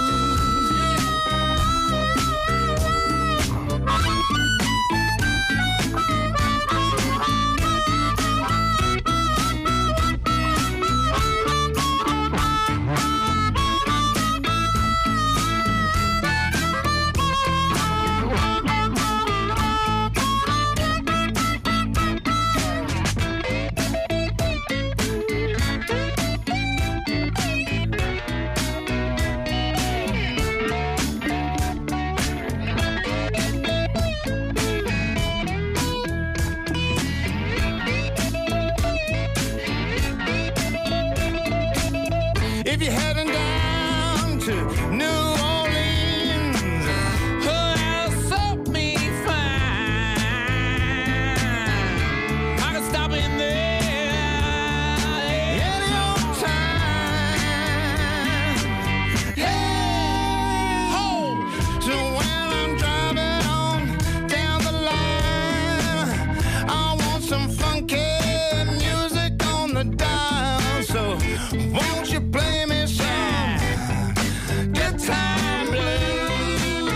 [SPEAKER 15] If you're heading down to New Orleans, well, sup me fine. I can stop in there any old time. Hey, ho! So when I'm driving on down the line, I want some funky music on the dial. So won't you play me some good time blues?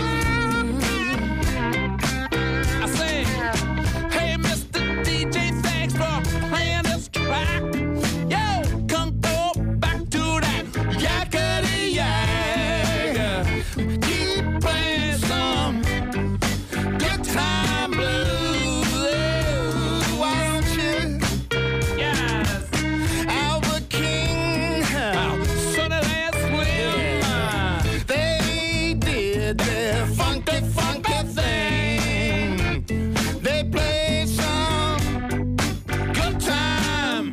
[SPEAKER 15] I say, hey, Mr. DJ, thanks for playing this track. Yo, come go back to that yakety yak. Keep playing some good time blues. Why don't you? Yes, Albert King, Sonny Lance Slim, they did their funky, funky thing. They played some good time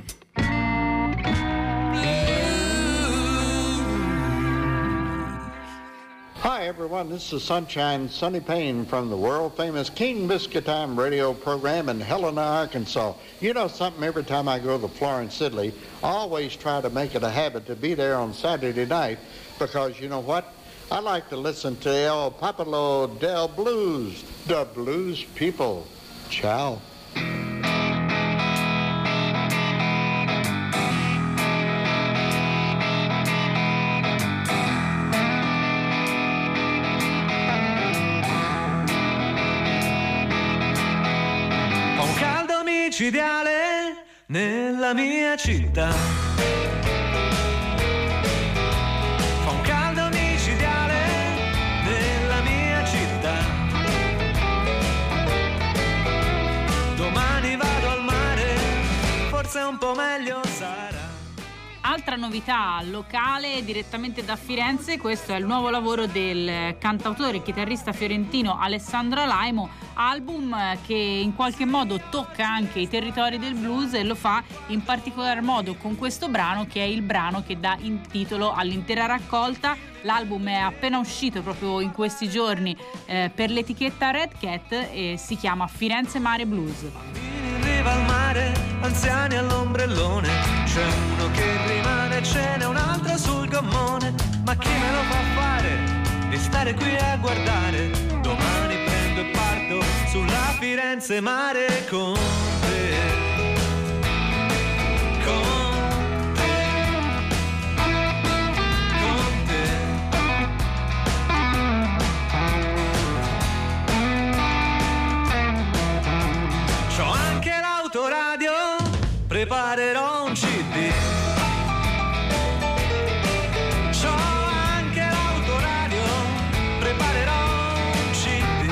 [SPEAKER 15] blues.
[SPEAKER 14] Hi, everyone. This is Sunshine Sonny Payne from the world-famous King Biscuit Time radio program in Helena, Arkansas. You know something, every time I go to Florence, Italy, I always try to make it a habit to be there on Saturday night because, you know what? I like to listen to El Popolo del Blues, the blues people. Ciao.
[SPEAKER 10] Ho un caldo micidiale nella mia città. Fa un caldo micidiale nella mia città. Domani vado al mare, forse un po' meglio sarà.
[SPEAKER 6] Altra novità locale direttamente da Firenze, questo è il nuovo lavoro del cantautore e chitarrista fiorentino Alessandro Alaimo, album che in qualche modo tocca anche i territori del blues e lo fa in particolar modo con questo brano che è il brano che dà in titolo all'intera raccolta. L'album è appena uscito proprio in questi giorni per l'etichetta Red Cat e si chiama Firenze Mare Blues.
[SPEAKER 10] In riva al mare, anziani all'ombrellone, c'è uno che rimane, ce n'è un altro sul gommone, ma chi me lo fa fare di stare qui a guardare? Domani prendo e parto sulla Firenze Mare con te, con te, con te. C'ho anche l'autoradio, preparerò un CD. C'ho anche l'autoradio, preparerò un CD.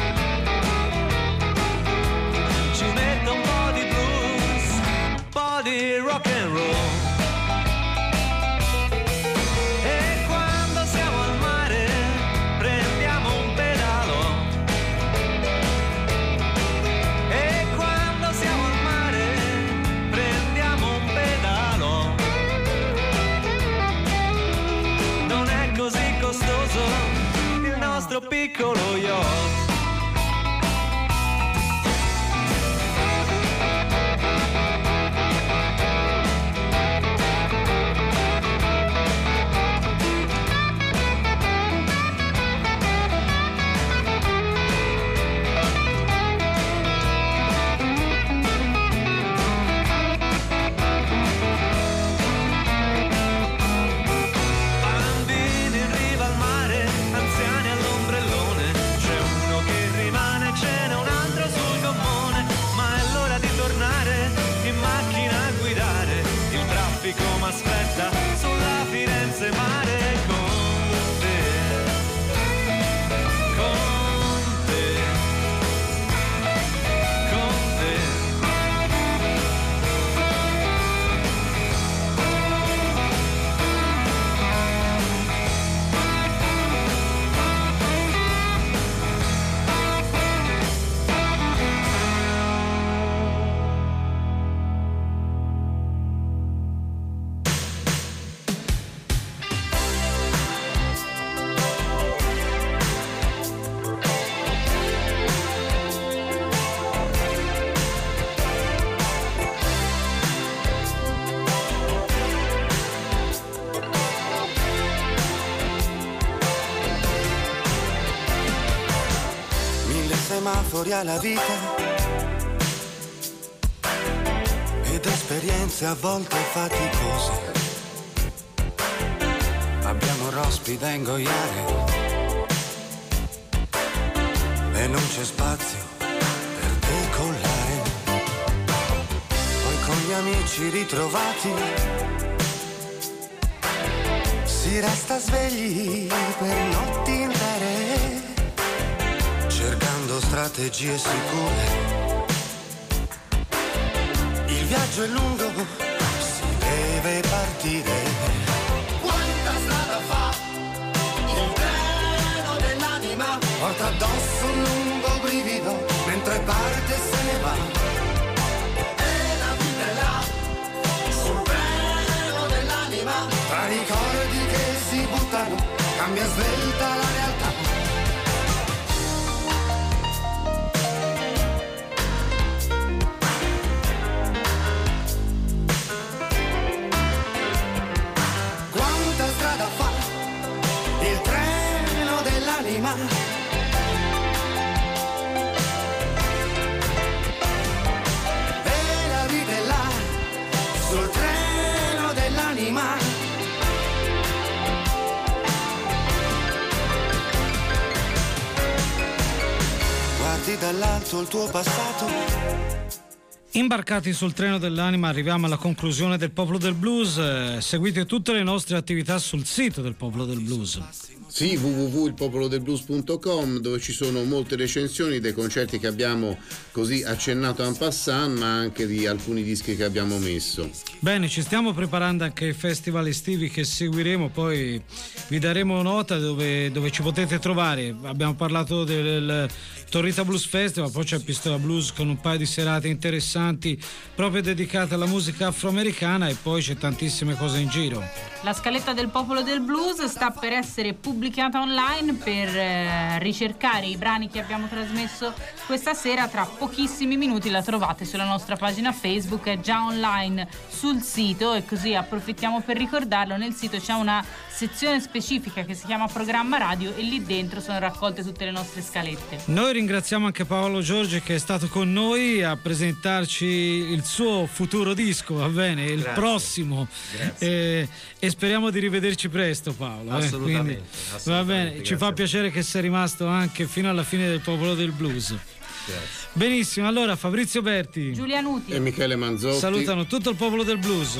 [SPEAKER 10] Ci metto un po' di blues, un po' di rock and roll. nostro piccolo yacht. Aspetta sulla Firenze mare con te, con te, con te.
[SPEAKER 16] Semafori alla vita ed esperienze a volte faticose. Abbiamo rospi da ingoiare e non c'è spazio per decollare. Poi con gli amici ritrovati si resta svegli per notti intere, cercando strategie sicure. Il viaggio è lungo, si deve partire. Quanta strada fa il treno dell'anima? Porta addosso un lungo brivido mentre parte e se ne va. E la vita è là, sul treno dell'anima. Tra ricordi che si buttano, cambia svelta la realtà. E la vita è là, sul treno dell'anima. Guardi dall'alto il tuo passato.
[SPEAKER 5] Imbarcati sul treno dell'anima arriviamo alla conclusione del Popolo del Blues. Seguite tutte le nostre attività sul sito del Popolo del Blues.
[SPEAKER 7] Sì, www.ilpopolodelblues.com, dove ci sono molte recensioni dei concerti che abbiamo così accennato en passant, ma anche di alcuni dischi che abbiamo messo.
[SPEAKER 5] Bene, ci stiamo preparando anche ai festival estivi che seguiremo, poi vi daremo nota dove ci potete trovare. Abbiamo parlato del Torrita Blues Festival, poi c'è Pistola Blues con un paio di serate interessanti proprio dedicate alla musica afroamericana, e poi c'è tantissime cose in giro.
[SPEAKER 6] La scaletta del Popolo del Blues sta per essere pubblicata online. Per ricercare i brani che abbiamo trasmesso questa sera, tra pochissimi minuti la trovate sulla nostra pagina Facebook, è già online sul sito, e così approfittiamo per ricordarlo. Nel sito c'è una sezione specifica che si chiama Programma Radio e lì dentro sono raccolte tutte le nostre scalette.
[SPEAKER 5] Noi ringraziamo anche Paolo Giorgi che è stato con noi a presentarci il suo futuro disco, va bene? Il
[SPEAKER 13] Grazie.
[SPEAKER 5] prossimo.
[SPEAKER 13] Grazie.
[SPEAKER 5] E speriamo di rivederci presto, Paolo.
[SPEAKER 13] Assolutamente,
[SPEAKER 5] Va bene, ci fa piacere che sei rimasto anche fino alla fine del Popolo del Blues.
[SPEAKER 13] Grazie.
[SPEAKER 5] Benissimo, allora Fabrizio Berti,
[SPEAKER 6] Giulia Nuti
[SPEAKER 7] e Michele Manzotti
[SPEAKER 5] salutano tutto il Popolo del Blues.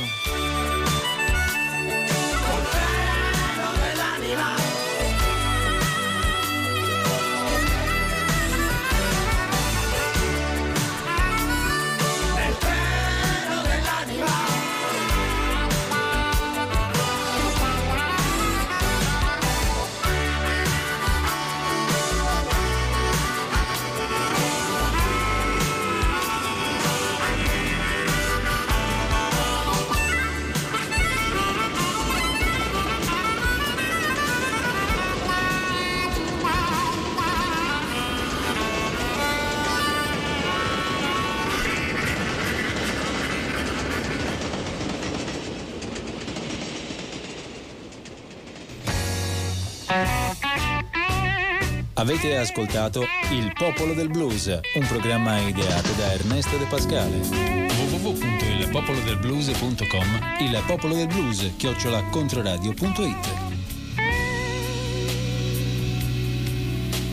[SPEAKER 3] Avete ascoltato Il Popolo del Blues, un programma ideato da Ernesto De Pascale. www.ilpopolodelblues.com, Il Popolo del Blues @controradio.it.